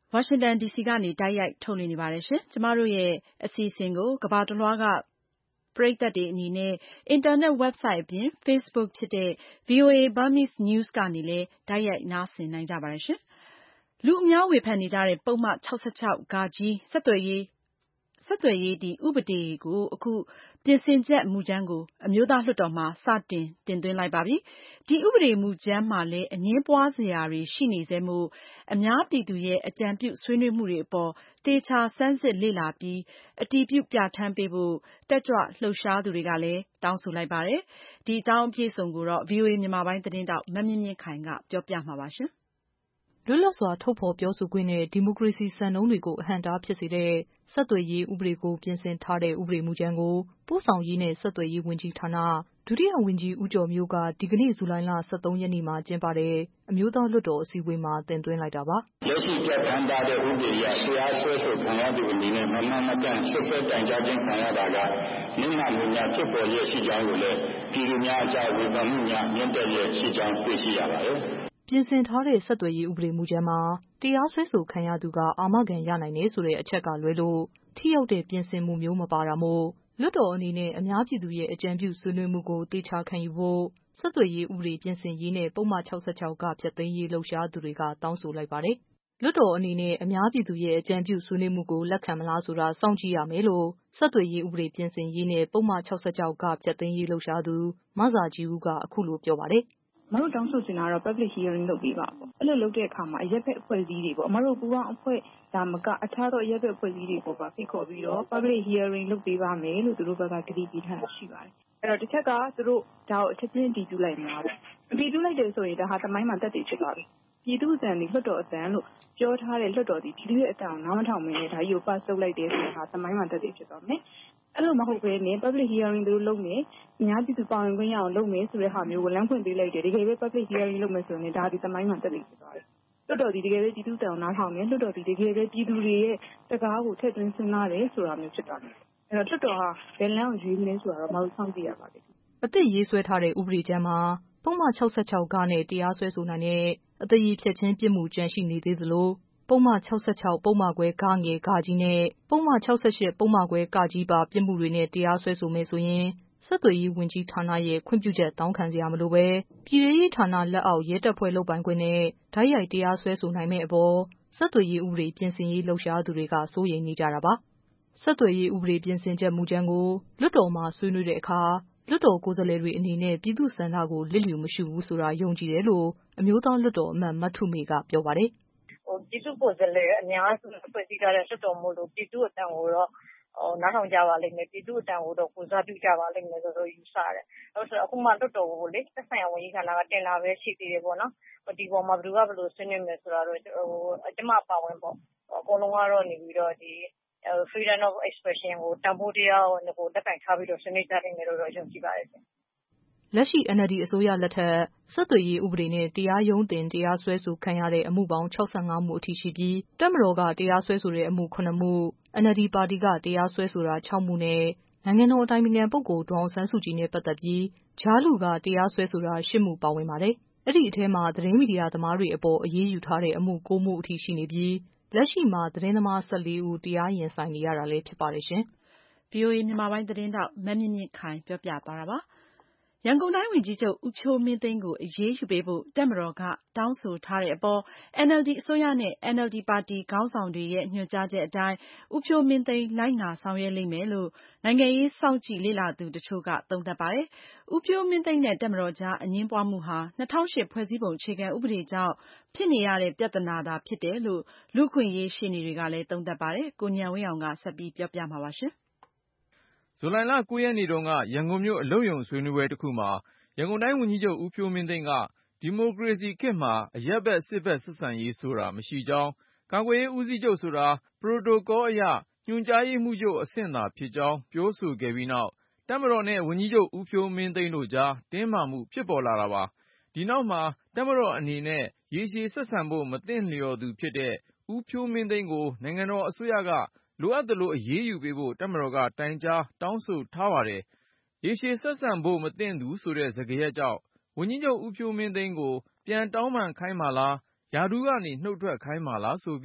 ဝါရှင်တန်ဒီစီကနေတိုက်ရိုက်ထုတ်လွှင့်နေပါတယ်ရှင်။ကျမတို့ရဲ့အစီအစဉ်ကိုကမ္ဘာတလွှားကပရိသတ်တွေအနေနဲ့အင်တာနက် website အပြင် Facebook ဖြစ်တဲ့ ဗွီအိုအေ Burmese News ကနေလည်းတိုက်ရိုက်နားဆင်နိုင်ကြပါတယ်ရှင်။လူအများဝေဖန်နေကြတဲ့ပုဒ်မ ၆၆ ဆက်သွယ်ရေးဆက်သွယ်ရေးဒီဥပဒေကိုအခုပြင်ဆင်ချက်မူကြမ်းကိုအမျိုးသားလွှတ်တော်မှာစတင်တင်သွင်းလိုက်ပါပြီ။ဒီဥပဒေမူကြမ်းမှာလည်းအငြင်းပွားစရာတွေရှိနေစေမို့အများပြည်သူရဲ့အကြံပြုဆွေးနွေးမှုတွေအပေါ်တေချာစမ်းစစ်လေ့လာပြီးအတည်ပြုပြဋ္ဌာန်းပေးဖို့တက်ကြွလှုပ်ရှားသူတွေကလည်းတောင်းဆိုလိုက်ပါတယ်။ဒီအကြောင်းအပြည့်အစုံကိုတော့ ဗွီအိုအေမြန်မာပိုင်းသတင်းတောက်မမြင့်မြင့်ခိုင်ကပြောပြမှာပါရှင်။လွတ်လပ်စွာထုတ်ဖော်ပြောဆိုခွင့်နဲ့ဒီမိုကရေစီစံနှုန်းတွေကိုအဟန့်အတားဖြစ်စေတဲ့ဆက်သွယ်ရေးဥပဒေကိုပြင်ဆင်ထားတဲ့ဥပဒေမူကြမ်းကိုပို့ဆောင်ရေးနဲ့ဆက်သွယ်ရေးဝန်ကြီးဌာနဒုတိယဝန်ကြီးဦးကျော်မျိုးကဒီကနေ့ဇူလိုင်လ ၁၃ ရက်နေ့မှာကျင်းပတဲ့အမျိုးသားလွှတ်တော်အစည်းအဝေးမှာတင်သွင်းလိုက်တာပါ။လက်ရှိပြဋ္ဌာန်းထားတဲ့ဥပဒေအရတရားစွဲဆိုခံရသူအနေနဲ့မမှန်မကန်ဆွဆွဲတိုင်ကြားခြင်းခံရတာကနိမမှုများဖြစ်ပေါ်ရရှိကြောင်းကိုလည်းပြည်သူများအကြားဝေဖန်မှုများမြင့်တက်ရရှိကြောင်းသိရှိရပါတယ်။ပြင်ဆင်ထားတဲ့ဆက်သွယ်ရေးဥပဒေမူကြမ်းမှာတရားစွဲဆိုခံရသူကအာမခံရနိုင်တယ်ဆိုတဲ့အချက်ကလွဲလို့ထိရောက်တဲ့ပြင်ဆင်မှုမျိုးမပါတာမို့လွှတ်တော်အနေနဲ့အများပြည်သူရဲ့အကြံပြုဆွေးနွေးမှုကိုတေချာခံယူဖို့ဆက်သွယ်ရေးဥပဒေပြင်ဆင်ရေးနဲ့ပုဒ်မ ၆၆ ကဖျက်သိမ်းရေးလှုပ်ရှားသူတွေကတောင်းဆိုလိုက်ပါတယ်။လွှတ်တော်အနေနဲ့အများပြည်သူရဲ့အကြံပြုဆွေးနွေးမှုကိုလက်ခံမလားဆိုတာစောင့်ကြည့်ရမယ်လို့ဆက်သွယ်ရေးဥပဒေပြင်ဆင်ရေးနဲ့ပုဒ်မ ၆၆ ကဖျက်သိမ်းရေးလှုပ်ရှားသူမဆာကြီးဦးကအခုလိုပြောပါတယ်။မတို့တောင်းဆိုချင်တာတော့ public hearing လုပ်ပေးပါပေါ့အဲ့လိုလုပ်တဲ့အခါမှာအရက်ဖက်အဖွဲ့အစည်းတွေပေါ့အမတို့ပူပေါင်းအဖွဲ့ဒါမကအခြားသောအရက်ဖက်အဖွဲ့အစည်းတွေပေါ်ပါဖိတ်ခေါ်ပြီးတော့ public hearing လုပ်ပေးပါမယ်လို့သူတို့ဘက်ကကတိပေးထားတာရှိပါတယ်အဲ့တော့တစ်ချက်ကသူတို့ဒါကိုအချက်ချင်းတည်ပြုလိုက်မှာပေါ့အတည်ပြုလိုက်တယ်ဆိုရင်ဒါဟာသမိုင်းမှာတက်တည်ဖြစ်သွားပြီပြည်သူ့အသံတွေလွှတ်တော်အသံလို့ပြောထားတဲ့လွှတ်တော်ဒီပြည်သူရဲ့အတံကိုနားမထောင်မင်းနဲ့ဒါကြီးကို pass လုပ်လိုက်တယ်ဆိုတာဟာသမိုင်းမှာတက်တည်ဖြစ်သွားမယ်အဲ့လိုမဟုတ်ဘဲနဲ့ public hearing တို့လုပ်မယ်အများပြည်သူပါဝင်ခွင့်ရအောင်လုပ်မယ်ဆိုတဲ့ဟာမျိုးကိုလမ်းဖွင့်ပေးလိုက်တယ်တကယ်ပဲ public hearing လုပ်မယ်ဆိုရင်ဒါဒီသမိုင်းမှာတက်တည်ဖြစ်သွားတယ်လွှတ်တော်ဒီတကယ်ပဲပြည်သူ့အတံကိုနားထောင်မယ်လွှတ်တော်ဒီတကယ်ပဲပြည်သူတွေရဲ့စကားကိုထည့်သွင်းစဉ်းစားတယ်ဆိုတာမျိုးဖြစ်သွားတယ်အဲ့တော့လွှတ်တော်ဟာဘယ်လမ်းကိုရွေးမလဲဆိုတာတော့မဟုတ်ဆောင်ကြည့်ရပါဘူးအသစ်ရေးဆွဲထားတဲ့ဥပဒေကြမ်းမှာပုဒ်မ ၆၆ ကနဲ့တရားစွဲဆိုနိုင်တဲ့အသရေဖျက်ခြင်းပြစ်မှုကြန့်ရှိနေသေးသလိုပုဒ်မ ၆၆ ပုဒ်မခွဲ ဂ ငယ် ဂ ကြီးနဲ့ပုဒ်မ ၆၈ ပုဒ်မခွဲ က ကြီးပါပြစ်မှုတွေနဲ့တရားစွဲဆိုမယ်ဆိုရင်ဆက်သွယ်ရေးဝန်ကြီးဌာနရဲ့ခွင့်ပြုချက်တောင်းခံစရာမလိုပဲပြည်ထောင်ရေးဌာနလက်အောက်ရဲတပ်ဖွဲ့လုပ်ပိုင်ခွင့်နဲ့ဓာတ်ရိုက်တရားစွဲဆိုနိုင်မယ့်အပေါ်ဆက်သွယ်ရေးဥပဒေပြင်ဆင်ရေးလှုပ်ရှားသူတွေကစိုးရိမ်နေကြတာပါဆက်သွယ်ရေးဥပဒေပြင်ဆင်ချက်မူကြမ်းကိုလွှတ်တော်မှာဆွေးနွေးတဲ့အခါလွှတ်တော်ကိုယ်စားလှယ်တွေအနေနဲ့ပြည်သူ့ဆန္ဒကိုလစ်လျူမရှုဘူးဆိုတာယုံကြည်တယ်လို့အမျိုးသားလွှတ်တော်အမတ်မထုမေကပြောပါတယ်ဟိုပြည်သူ့ကိုယ်စားလှယ်အများစုဖွဲ့စည်းထားတဲ့လွှတ်တော်မို့လို့ပြည်သူ့အတံကိုတော့ဟိုနားထောင်ကြပါလိမ့်မယ်ပြည်သူ့အတံကိုတော့ကိုစားပြုကြပါလိမ့်မယ်လို့တော့ယူဆတယ်။အဲ့ဆိုအခုမှလွှတ်တော်ကိုလေသက်ဆိုင်ရာဝန်ကြီးဌာနကတင်လာပဲရှိသေးတယ်ပေါ့နော်။ဒီပေါ်မှာဘယ်သူကဘယ်လိုဆွေးနွေးမယ်ဆိုတာတော့ဟိုအကျမပါဝင်ပေါ့အကုန်လုံးကတော့နေပြီးတော့ဒီ freedom of expression ကိုတန်ဖိုးတရားကိုတက်တိုင်ထားပြီးတော့ဆွေးနွေးကြတယ်လို့တော့ယုံကြည်ပါတယ်ရှင်။လက်ရှိ အန်အယ်လ်ဒီ အစိုးရလက်ထက်ဆက်သွယ်ရေးဥပဒေနဲ့တရားရုံးတင်တရားစွဲဆိုခံရတဲ့အမှုပေါင်း၆၅မှုအထိရှိပြီးတပ်မတော်ကတရားစွဲဆိုတဲ့အမှုခုနှစ်မှု အန်အယ်လ်ဒီ ပါတီကတရားစွဲဆိုတာ၆မှုနဲ့နိုင်ငံတော်အတိုင်ပင်ခံပုဂ္ဂိုလ်ဒေါ်အောင်ဆန်းစုကြည်နဲ့ပတ်သက်ပြီးကြားလူကတရားစွဲဆိုတာ၈မှုပါဝင်ပါတယ်။အဲ့ဒီအထဲမှာသတင်းမီဒီယာသမားတွေအပေါ်အရေးယူထားတဲ့အမှု၉မှုအထိရှိနေပြီးလက်ရှိမှာသတင်းသမား၁၄ဦးတရားရင်ဆိုင်နေရတာလည်းဖြစ်ပါတယ်ရှင်။ ဗွီအိုအေမြန်မာပိုင်းသတင်းတောက်မမြင့်မြင့်ခိုင်ပြောပြသွားတာပါ။ရန်ကုန်တိုင်းဝန်ကြီးချုပ်ဦးဖြိုးမင်းသိန်းကိုအရေးယူပေးဖို့တပ်မတော်ကတောင်းဆိုထားတဲ့အပေါ် အန်အယ်လ်ဒီ အစိုးရနဲ့ အန်အယ်လ်ဒီ ပါတီခေါင်းဆောင်တွေရဲ့ညွှန်ကြားချက်အတိုင်းဦးဖြိုးမင်းသိန်းလိုက်နာဆောင်ရွက်လိမ့်မယ်လို့နိုင်ငံရေးစောင့်ကြည့်လေ့လာသူတချို့ကသုံးသပ်ပါတယ်။ဦးဖြိုးမင်းသိန်းနဲ့တပ်မတော်ကြားအငြင်းပွားမှုဟာ၂၀၀၈ဖွဲ့စည်းပုံအခြေခံဥပဒေကြောင့်ဖြစ်နေရတဲ့ပြဿနာသာဖြစ်တယ်လို့လူ့အခွင့်အရေးရှေ့နေတွေကလည်းသုံးသပ်ပါတယ်။ကိုဉာဏ်ဝင်းအောင်ကဆက်ပြီးပြောပြမှာပါရှင်။ဇူလိုင်လ၉ရက်နေ့တုန်းကရန်ကုန်မြို့အလုပ်ရုံဆွေးနွေးပွဲတစ်ခုမှာရန်ကုန်တိုင်းဝန်ကြီးချုပ်ဦးဖြိုးမင်းသိန်းကဒီမိုကရေစီခေတ်မှာအရပ်ဘက်စစ်ဘက်ဆက်ဆံရေးဆိုတာမရှိကြောင်းကာကွယ်ရေးဦးစီးချုပ်ဆိုတာပရိုတိုကောအရညွှန်ကြားရေးမှူးချုပ်အဆင့်သာဖြစ်ကြောင်းပြောဆိုခဲ့ပြီးနောက်တပ်မတော်နဲ့ဝန်ကြီးချုပ်ဦးဖြိုးမင်းသိန်းတို့ကြားတင်းမာမှုဖြစ်ပေါ်လာတာပါ။ဒီနောက်မှာတပ်မတော်အနေနဲ့ရေရှည်ဆက်ဆံဖို့မသင့်လျော်သူဖြစ်တဲ့ဦးဖြိုးမင်းသိန်းကိုနိုင်ငံတော်အစိုးရကလိုအပ်သလိုအရေးယူပေးဖို့တပ်မတော်ကတိုင်ကြားတောင်းဆိုထားပါတယ်။ရေရှည်ဆက်ဆံဖို့မသင့်သူဆိုတဲ့စကားရပ်ကြောင့်ဝန်ကြီးချုပ်ဦးဖြိုးမင်းသိန်းကိုပြန်တောင်းပန်ခိုင်းမှာလားရာထူးကနေနှုတ်ထွက်ခိုင်းမှာလားဆိုပြီး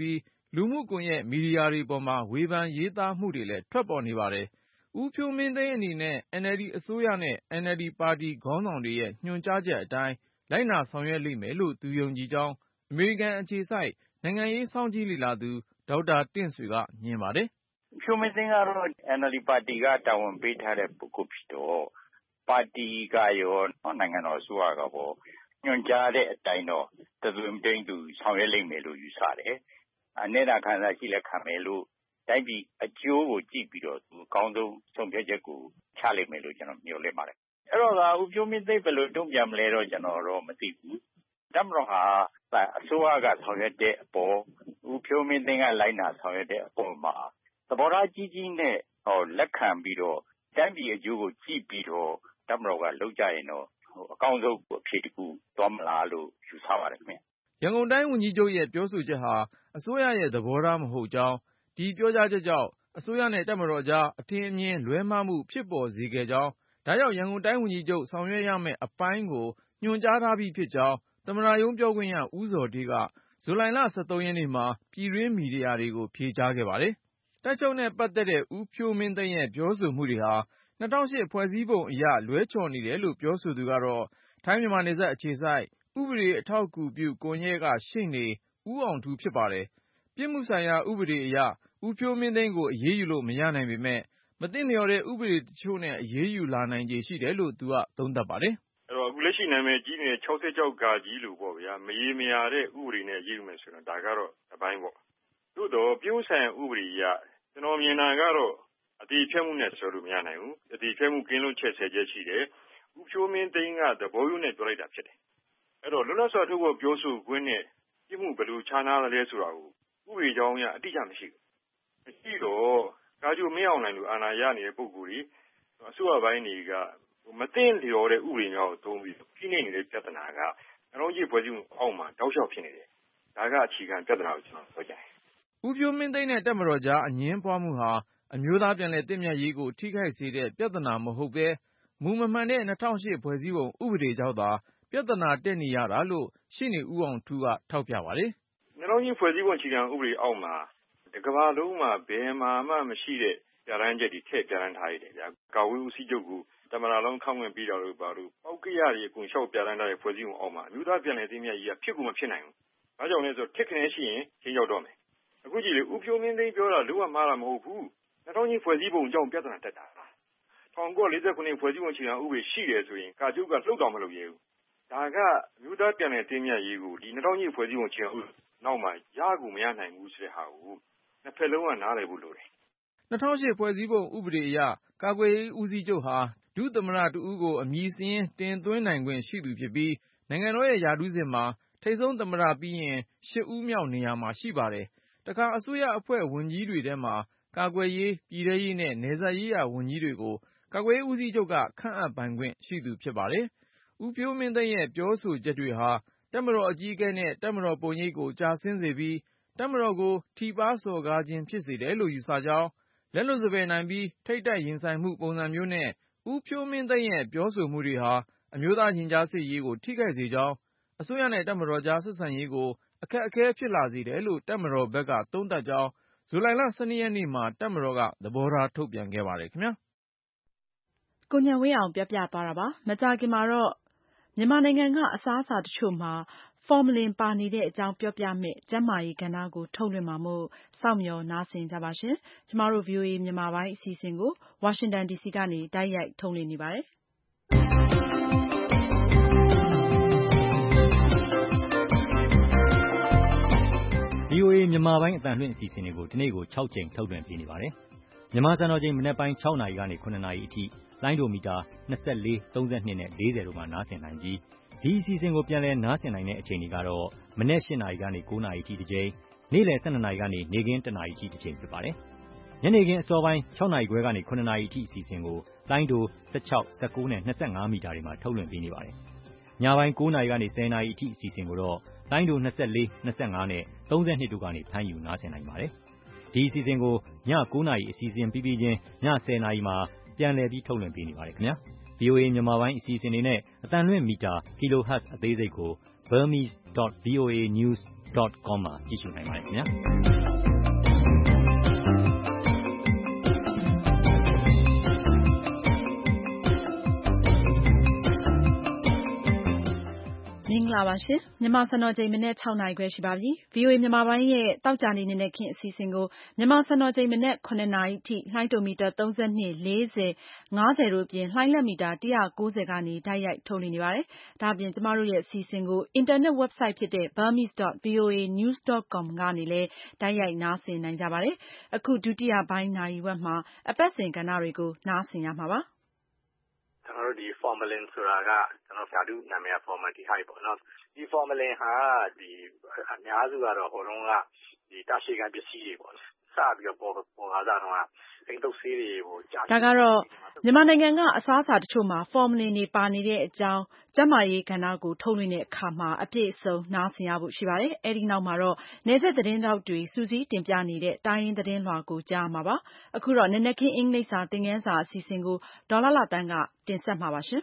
လူမှုကွန်ရက်မီဒီယာတွေပေါ်မှာဝေဖန်ရေးသားမှုတွေလည်းထွက်ပေါ်နေပါတယ်။ဦးဖြိုးမင်းသိန်းအနေနဲ့ အန်အယ်လ်ဒီ အစိုးရနဲ့ အန်အယ်လ်ဒီ ပါတီခေါင်းဆောင်တွေရဲ့ညွှန်ကြားချက်အတိုင်းလိုက်နာဆောင်ရွက်လိမ့်မယ်လို့သူယုံကြည်ကြောင်းအမေရိကန်အခြေစိုက်နိုင်ငံရေးစောင့်ကြည့်လေ့လာသူဒေါက်တာတင့်ဆွေကမြင်ပါတယ်။ဦးဖြိုးမင်းသိန်းကတော့ အန်အယ်လ်ဒီ ပါတီကတာဝန်ပေးထားတဲ့ပုဂ္ဂိုလ်ဖြစ်တော့ပါတီကရောနိုင်ငံတော်အစိုးရကရောညွှန်ကြားတဲ့အတိုင်းတော့တသွင်တိန်သူဆောင်ရွက်လိမ့်မယ်လို့ယူဆတယ်။အနေနဲ့ခံစားရှိလက်ခံမယ်လို့တိုင်းပြည်အကျိုးကိုကြည့်ပြီးတော့သူအကောင်းဆုံးဆုံးဖြတ်ချက်ကိုချလိမ့်မယ်လို့ကျွန်တော်မျှော်လင့်ပါတယ်။အဲ့တော့ကဦးဖြိုးမင်းသိန်းဘယ်လိုတုံ့ပြန်မလဲတော့ကျွန်တော်တော့မသိဘူး။တပ်မတော်ဟာအစိုးရကဆောင်ရွက်တဲ့အပေါ်ဦးဖြိုးမင်းသိန်းကလိုက်နာဆောင်ရွက်တဲ့အပေါ်မှာသဘောထားကြီးကြီးနဲ့ဟောလက်ခံပြီးတော့တိုင်းပြည်အကျိုးကိုကြည့်ပြီးတော့တပ်မတော်ကလုပ်ကြရင်တော့အကောင်းဆုံးအဖြေတစ်ခုသွားမလားလို့ယူဆပါတယ်ခင်ဗျ။ရန်ကုန်တိုင်းဝန်ကြီးချုပ်ရဲ့ပြောဆိုချက်ဟာအစိုးရရဲ့သဘောထားမဟုတ်ကြောင်းဒီပြောကြားချက်ကြောင့်အစိုးရနဲ့တပ်မတော်ကြားအထင်အမြင်လွဲမှားမှုဖြစ်ပေါ်စေခဲ့ကြောင်းဒါကြောင့်ရန်ကုန်တိုင်းဝန်ကြီးချုပ်ဆောင်ရွက်ရမယ့်အပိုင်းကိုညွှန်ကြားထားပြီးဖြစ်ကြောင်းသမ္မတရုံးပြောခွင့်ရဦးဇော်ဌေးကဇူလိုင်လ၁၃ရက်နေ့မှာပြည်တွင်းမီဒီယာတွေကိုဖြေကြားခဲ့ပါတယ်။တပ်ချုပ်နဲ့ပတ်သက်တဲ့ဦးဖြိုးမင်းသိန်းရဲ့ပြောဆိုမှုတွေဟာ၂၀၀၈ဖွဲ့စည်းပုံအရလွဲချော်နေတယ်လို့ပြောဆိုသူကတော့ထိုင်းမြန်မာနယ်စပ်အခြေစိုက်ဥပဒေအထောက်အကူပြုကွန်ရက်ကရှေ့နေဦးအောင်ထူးဖြစ်ပါတယ်။ပြစ်မှုဆိုင်ရာဥပဒေအရဦးဖြိုးမင်းသိန်းကိုအရေးယူလို့မရနိုင်ပေမဲ့မသင့်လျော်တဲ့ဥပဒေတချို့နဲ့အရေးယူလာနိုင်ခြေရှိတယ်လို့သူကသုံးသပ်ပါတယ်။အဲ့တော့အခုလက်ရှိနာမည်ကြီးနေတဲ့၆၆ဂါကြီးလို့ပေါ့ဗျာမရေမရာတဲ့ဥပဒေနဲ့ရေးယူမယ်ဆိုတော့ဒါကတော့အပိုင်းပေါ့။သို့တော့ပြစ်မှုဆိုင်ရာဥပဒေအရကျွန်တော်မြင်တာကတော့အတည်ဖြစ်မှုနဲ့ဆိုလို့မရနိုင်ဘူး။အတည်ဖြစ်မှုကင်းလွတ်ချက်ဆယ်ချက်ရှိတယ်။ဦးဖြိုးမင်းသိန်းကသဘောယူနဲ့ပြောလိုက်တာဖြစ်တယ်။အဲ့တော့လွတ်လပ်စွာထုတ်ဖော်ပြောဆိုခွင့်နဲ့ပြစ်မှုဘယ်လိုခြားနားလဲဆိုတာကိုဥပဒေကြောင်းအရအတိအကျမရှိဘူး။မရှိတော့ကာကြိုမင်းအောင်နိုင်လို့အာဏာရနေတဲ့ပုဂ္ဂိုလ်တွေအစိုးရပိုင်းတွေကမသိလျော်တဲ့ဥပဒေမျိုးကိုသုံးပြီးဖိနှိပ်နေတဲ့ပြဿနာကအလုံးကြီးဖွဲ့စည်းမှုအောက်မှာတောက်လျှောက်ဖြစ်နေတယ်။ဒါကအခြေခံပြဿနာကိုကျွန်တော်ပြောကြတယ်။ဦးဖြိုးမင်းသိန်းနဲ့တပ်မတော်ကြားအငြင်းပွားမှုဟာအမျိုးသားပြန်လည်သင့်မြတ်ရေးကိုထိခိုက်စေတဲ့ပြဿနာမဟုတ်ပဲမူမမှန်တဲ့၂၀၀၈ဖွဲ့စည်းပုံဥပဒေကြောင့်သာပြဿနာတက်နေရတာလို့ရှေ့နေဦးအောင်ထူးကထောက်ပြပါတယ်။နှလုံးကြီးဖွဲ့စည်းပုံအခြေခံဥပဒေအောက်မှာတကမ္ဘာလုံးမှာဘယ်မှာမှမရှိတဲ့ပြဋ္ဌာန်းချက်တွေထည့်ပြဋ္ဌာန်းထားရတယ်ဗျာ။ကာဝေးဦးစီးချုပ်ကိုတမနာလုံးခောက်ဝင်ပြီးတော့လို့ပါလို့ပောက်ကရတွေအကုန်လျှောက်ပြဋ္ဌာန်းထားတဲ့ဖွဲ့စည်းပုံအောက်မှာအမျိုးသားပြန်လည်သင့်မြတ်ရေးကဖြစ်ကိုမဖြစ်နိုင်ဘူး။ဘာကြောင့်လဲဆိုတော့ထစ်ခနဲရှိရင်ချင်းရောက်တော့မယ်။အခုကြည့်လေဦးဖြိုးမင်းသိန်းပြောတာလုံးဝမှားတာမဟုတ်ဘူး။နှလုံးကြီးဖွဲ့စည်းပုံကြောင့်ပြဿနာတက်တာ။၁၉၄၇ခုနှစ်ဖွဲ့စည်းပုံအခြေခံဥပဒေရှိတယ်ဆိုရင်ကာချုပ်ကလှုပ်တော်မလုပ်ရဘူး။ဒါကအမျိုးသားပြန်လည်သင့်မြတ်ရေးကိုဒီနှလုံးကြီးဖွဲ့စည်းပုံအခြေခံဥပဒေနောက်မှာရကိုမရနိုင်ဘူးဆိုတဲ့ဟာကိုနှစ်ဖက်လုံးကနားလည်ဖို့လိုတယ်။၂၀၀၈ဖွဲ့စည်းပုံဥပဒေအရကာကွယ်ရေးဦးစီးချုပ်ဟာဒုသမ္မတတဦးကိုအမည်စာရင်းတင်သွင်းနိုင်ခွင့်ရှိသူဖြစ်ပြီးနိုင်ငံတော်ရဲ့ရာထူးစဉ်မှာထိပ်ဆုံးသမ္မတပြီးရင်ရှစ်ဦးမြောက်နေရာမှာရှိပါတယ်။တခါအစိုးရအဖွဲ့ဝန်ကြီးတွေထဲမှာကာကွယ်ရေးပြည်ထဲရေးနဲ့နယ်စပ်ရေးရာဝန်ကြီးတွေကိုကာကွယ်ရေးဦးစီးချုပ်ကခန့်အပ်ပိုင်ခွင့်ရှိသူဖြစ်ပါတယ်။ဦးဖြိုးမင်းသိန်းရဲ့ပြောဆိုချက်တွေဟာတပ်မတော်အကြီးအကဲနဲ့တပ်မတော်ပုံရိပ်ကိုကျဆင်းစေပြီးတပ်မတော်ကိုထိပါးစော်ကားခြင်းဖြစ်စေတယ်လို့ယူဆကြောင်းလက်လွတ်စပယ်နိုင်ပြီးထိပ်တိုက်ရင်ဆိုင်မှုပုံစံမျိုးနဲ့ဦးဖြိုးမင်းသိန်းရဲ့ပြောဆိုမှုတွေဟာအမျိုးသားရင်ကြားစေ့ရေးကိုထိခိုက်စေကြောင်းအစိုးရနဲ့တပ်မတော်ကြားဆက်ဆံရေးကိုအခက်အခဲဖြစ်လာစေတယ်လို့တပ်မတော်ဘက်ကသုံးသပ်ကြောင်းဇူလိုင်လ၁၂ရက်နေ့မှာတပ်မတော်ကသဘောထားထုတ်ပြန်ခဲ့ပါတယ်ခင်ဗျာ။ကိုဉာဏ်ဝင်းအောင်ပြောပြသွားတာပါ။မကြာခင်မှာတော့မြန်မာနိုင်ငံကအစားအစာတချို့မှာဖော်မလင်ပါနေတဲ့အကြောင်းပြောပြမယ့်ကျန်းမာရေးကဏ္ဍကိုထုတ်လွှင့်မှာမို့စောင့်မျှော်နားဆင်ကြပါရှင်။ကျမတို့ ဗွီအိုအေ မြန်မာပိုင်းအစီအစဉ်ကိုဝါရှင်တန်ဒီစီကနေတိုက်ရိုက်ထုတ်လွှင့်နေပါတယ်။ဗွီအိုအေ မြန်မာပိုင်းအသံလွှင့်အစီအစဉ်တွေကိုဒီနေ့ကိုခြောက်ကြိမ်ထုတ်လွှင့်ပေးနေပါတယ်။မြန်မာစံတော်ချိန်မနက်ပိုင်း၆နာရီကနေ၇နာရီအထိလိုင်းဒိုမီတာ၂၄၊၃၂နဲ့၄၀တို့မှာနားဆင်နိုင်ပြီးဒီအစီအစဉ်ကိုပြန်လည်နားဆင်နိုင်တဲ့အချိန်တွေကတော့မနက်၈နာရီကနေ၉နာရီအထိတစ်ကြိမ်နေ့လယ်၁၂နာရီကနေနေ့ခင်း၁နာရီအထိတစ်ကြိမ်ဖြစ်ပါတယ်။ညနေခင်းအစောပိုင်း၆နာရီခွဲကနေ၇နာရီအထိအစီအစဉ်ကိုလိုင်းဒို၁၆၊၁၉နဲ့၂၅မီတာတွေမှာထုတ်လွှင့်ပေးနေပါတယ်။ညပိုင်း၉နာရီကနေ၁၀နာရီအထိအစီအစဉ်ကိုတော့လိုင်းဒို၂၄၊၂၅နဲ့၃၂တို့ကနေဖမ်းယူနားဆင်နိုင်ပါတယ်။ဒီအစီအစဉ်ကိုည၉နာရီအစီအစဉ်ပြီးပြီးချင်းည၁၀နာရီမှာပြန်လည်ပြီးထုတ်လွှင့်ပေးနေပါတယ်ခင်ဗျာ။ဗွီအိုအေ မြန်မာပိုင်းအစီအစဉ်တွေနဲ့အသံလွှင့်မီတာ kilohertz အသေးစိတ်ကို burmese dot voa news dot com မှာကြည့်ရှုနိုင်ပါတယ်ခင်ဗျာ။မင်္ဂလာပါရှင်မြန်မာစံတော်ချိန်မနေ့၆နာရီခွဲရှိပါပြီ ဗီအိုအေ မြန်မာပိုင်းရဲ့တောက်ကြနေနေတဲ့ခင်အစီအစဉ်ကိုမြန်မာစံတော်ချိန်မနေ့ခုနှစ်နာရီအထိလှိုင်းတိုမီတာသုံး၂ လေးဆယ်ငါးဆယ်တို့အပြင်လှိုင်းလက်မီတာတစ်ရာကိုးဆယ်ကနေတိုက်ရိုက်ထုတ်လွှင့်နေပါတယ်ဒါအပြင်ကျမတို့ရဲ့အစီအစဉ်ကိုအင်တာနက် website ဖြစ်တဲ့ burmese dot voa news dot com ကနေလည်းတိုက်ရိုက်နားဆင်နိုင်ကြပါတယ်အခုဒုတိယပိုင်းနာရီဝက်မှာအပတ်စဉ်ကဏ္ဍတွေကိုနားဆင်ရမှာပါကျွန်တော်တို့ဒီ formalin ဆိုတာကကျွန်တော်ဓာတုနာမည် formaldehyde ပေါ့နော်ဒီ formalin ဟာဒီအများစုကတော့ဟိုတုန်းကဒီတာရှည်ခံပစ္စည်းတွေပေါ့စပြီးတော့ပေါ်ပေါ်လာတော့အိမ်သုတ်ဆေးတွေကိုကြာဒါကတော့မြန်မာနိုင်ငံကအစားအစာတချို့မှာ formalin တွေပါနေတဲ့အကြောင်းကျန်းမာရေးကဏ္ဍကိုထုတ်လွှင့်တဲ့အခါမှာအပြည့်အစုံနားဆင်ရဖို့ရှိပါတယ်အဲဒီနောက်မှာတော့နယ်စပ်သတင်းတောက်တွေစူးစီးတင်ပြနေတဲ့တိုင်းရင်းသတင်းလွှာကိုကြားမှာပါအခုတော့နနခင်းအင်္ဂလိပ်စာသင်ခန်းစာအစီအစဉ်ကိုဒေါ်လာလာတန်းကတင်ဆက်မှာပါရှင်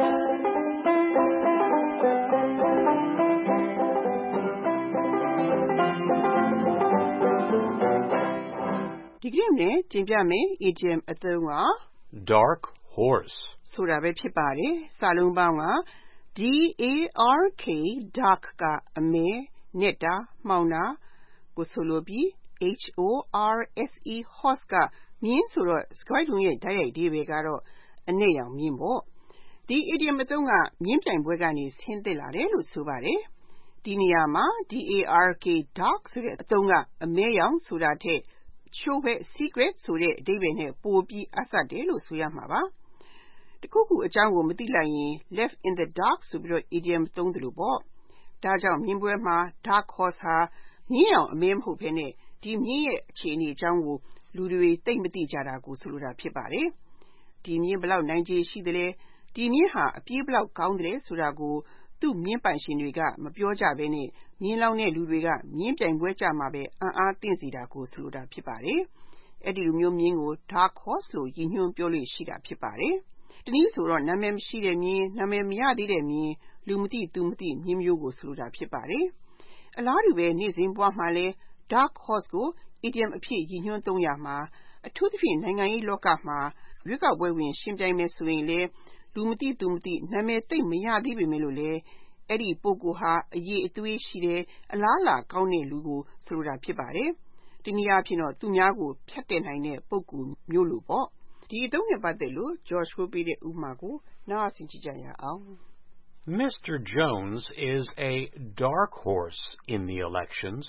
ဒီကနေ့နဲ့တင်ပြမယ် idiom အသုံးက dark horse ဆိုတာပဲဖြစ်ပါတယ်စာလုံးပေါင်းက D A R K dark ကအမဲနဲ့တာမှောင်တာကိုဆိုလိုပြီး H O R S E horse ကမြင်းဆိုတော့စကားလုံးရဲ့တိုက်ရိုက်အဓိပ္ပာယ်ကတော့အနက်ရောင်မြင်းပေါ့ဒီ idiom အသုံးကမြင်းပြိုင်ပွဲကနေဆင်းသက်လာတယ်လို့ဆိုပါတယ်ဒီနေရာမှာ D A R K dark ဆိုတဲ့အသုံးကအမဲရောင်ဆိုတာထက်ချိုးပဲ secret ဆိုတဲ့အဓိပ္ပာယ်နဲ့ပိုပြီးအဆတယ်လို့ဆိုရမှာပါတခုခုအကြောင်းကိုမသိလိုက်ရင် left in the dark ဆိုပြီးတော့ idiom သုံးတယ်လို့ပေါ့ဒါကြောင့်မြင်းပွဲမှာ dark horse ဟာမြင်းရောင်အမဲမဟုတ်ဘဲနဲ့ဒီမြင်းရဲ့အခြေအနေအကြောင်းကိုလူတွေသိမသိကြတာကိုဆိုလိုတာဖြစ်ပါတယ်ဒီမြင်းဘလောက်နိုင်ခြေရှိသလဲဒီမြင်းဟာအပြေးဘလောက်ကောင်းတယ်ဆိုတာကိုသူ့မြင်းပိုင်ရှင်တွေကမပြောကြဘဲနဲ့မြင်းလောင်းတဲ့လူတွေကမြင်းပြိုင်ပွဲကြမှာပဲအံ့အားသင့်စေတာကိုဆိုလိုတာဖြစ်ပါတယ်အဲ့ဒီလိုမျိုးမြင်းကို dark horse လို့ရည်ညွှန်းပြောလို့ရှိတာဖြစ်ပါတယ်တနည်းဆိုတော့နာမည်မရှိတဲ့မြင်းနာမည်မရသေးတဲ့မြင်းလူမသိသူမသိမြင်းမျိုးကိုဆိုလိုတာဖြစ်ပါတယ်အလားတူပဲနေ့စဉ်ဘဝမှာလဲ dark horse ကို idiom အဖြစ်ရည်ညွှန်းသုံးရမှာအထူးသဖြင့်နိုင်ငံရေးလောကမှာရွေးကောက်ပွဲဝင်ရှင်ပြိုင်မယ်ဆိုရင်လဲလူမသိသူမသိနာမည်သိမရသေးပေမဲ့လို့လဲအဲ့ဒီပုဂ္ဂိုလ်ဟာအရေးအသွေးရှိတယ်အလားအလာကောင်းတဲ့လူကိုဆိုလိုတာဖြစ်ပါတယ်ဒီနည်းအားဖြင့်တော့သူများကိုဖြတ်တဲ့နိုင်တဲ့ပုဂ္ဂိုလ်မျိုးလို့ပေါ့ဒီအသုံးနဲ့ပတ်သက်လို့ George ကိုပေးတဲ့ဥပမာကိုနားဆင်ကြည့်ကြရအောင် Mister Jones is a dark horse in the elections.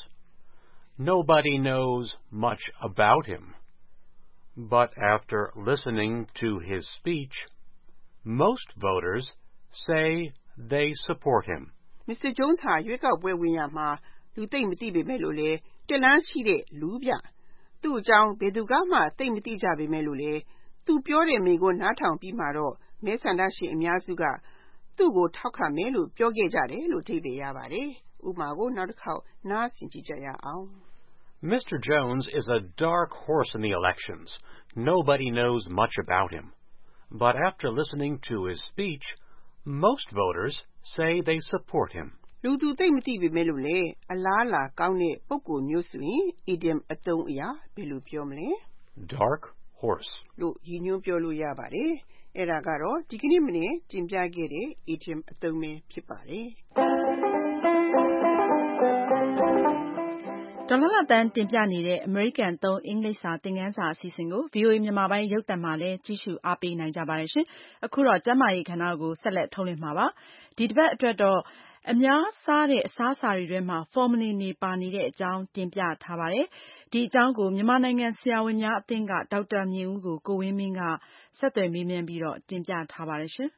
Nobody knows much about him. But after listening to his speech, most voters say they support him. Mister Jones ဟာရွေးကောက်ပွဲဝင်ရမှာလူသိမ့်မသိပေမဲ့လို့လေတလန်းရှိတဲ့လူပြသူ့အကြောင်းဘယ်သူကမှသိမ့်မသိကြပေမဲ့လို့လေသူပြောတဲ့မိကိုနားထောင်ပြီးမှတော့မဲဆန္ဒရှင်အများစုကသူ့ကိုထောက်ခံမယ်လို့ပြောခဲ့ကြတယ်လို့အဓိပ္ပာယ်ရပါတယ်ဥပမာကိုနောက်တစ်ခေါက်နားဆင်ကြည့်ကြရအောင် Mister Jones is a dark horse in the elections. Nobody knows much about him. But after listening to his speech, most voters say they support him. လူသူသိမသိပေမဲ့လို့လေအလားလာကောင်းတဲ့ပုဂ္ဂိုလ်မျိုးဆိုရင် idiom အသုံးအရာဘယ်လိုပြောမလဲ Dark horse လို့ရည်ညွှန်းပြောလို့ရပါတယ်အဲ့ဒါကတော့ဒီကနေ့မနေ့တင်ပြခဲ့တဲ့ idiom အသုံးပဲဖြစ်ပါတယ်ဒေါ်လာလာတန်းတင်ပြနေတဲ့အမေရိကန်သုံးအင်္ဂလိပ်စာသင်ခန်းစာအစီအစဉ်ကို ဗီအိုအေ မြန်မာပိုင်းရုပ်သံမှာလည်းကြည့်ရှုအားပေးနိုင်ကြပါတယ်ရှင်အခုတော့ကျန်းမာရေးကဏ္ဍကိုဆက်လက်ထုတ်လွှင့်မှာပါဒီတစ်ပတ်အတွက်တော့အများစားတဲ့အစားအစာတွေထဲမှာ formalin တွေပါနေတဲ့အကြောင်းတင်ပြထားပါတယ်ဒီအကြောင်းကိုမြန်မာနိုင်ငံဆရာဝန်များအသင်းကဒေါက်တာမြင့်ဦးကိုကိုဝင်းမင်းကဆက်သွယ်မေးမြန်းပြီးတော့တင်ပြထားပါတယ်ရှင်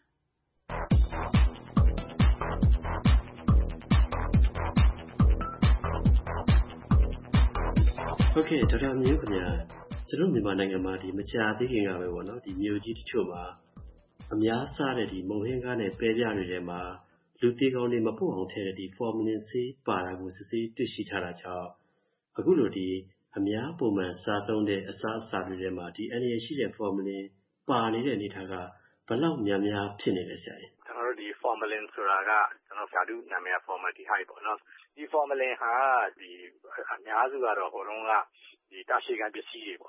ဟုတ်ကဲ့ဒေါက်တာမြင့်ဦးခင်ဗျာကျွန်တော်မြန်မာနိုင်ငံမှာဒီမကြာသေးခင်ကပဲပေါ့နော်ဒီမြို့ကြီးတချို့မှာအများစားတဲ့ဒီမုံဟင်းကားနဲ့ပဲပြတွေထဲမှာလူသေးကောင်းတွေမပို့အောင်ထည့်တဲ့ဒီ formalin ဆေးပါတာကိုစစ်ဆေးတွေ့ရှိထားတာကြောင့်အခုလိုဒီအများပုံမှန်စားသုံးတဲ့အစားအစာတွေထဲမှာဒီအန္တရာယ်ရှိတဲ့ formalin ပါနေတဲ့အနေထားကဘယ်လောက်များများဖြစ်နေလဲဆရာကြီးကျွန်တော်တို့ဒီ formalin ဆိုတာကကျွန်တော်ဓာတုနာမည် formaldehyde ပေါ့နော်ဒီ formalin ဟာဒီအများစုကတော့ဟိုတုန်းကဒီတာရှည်ခံပစ္စည်းတွေပေါ့စ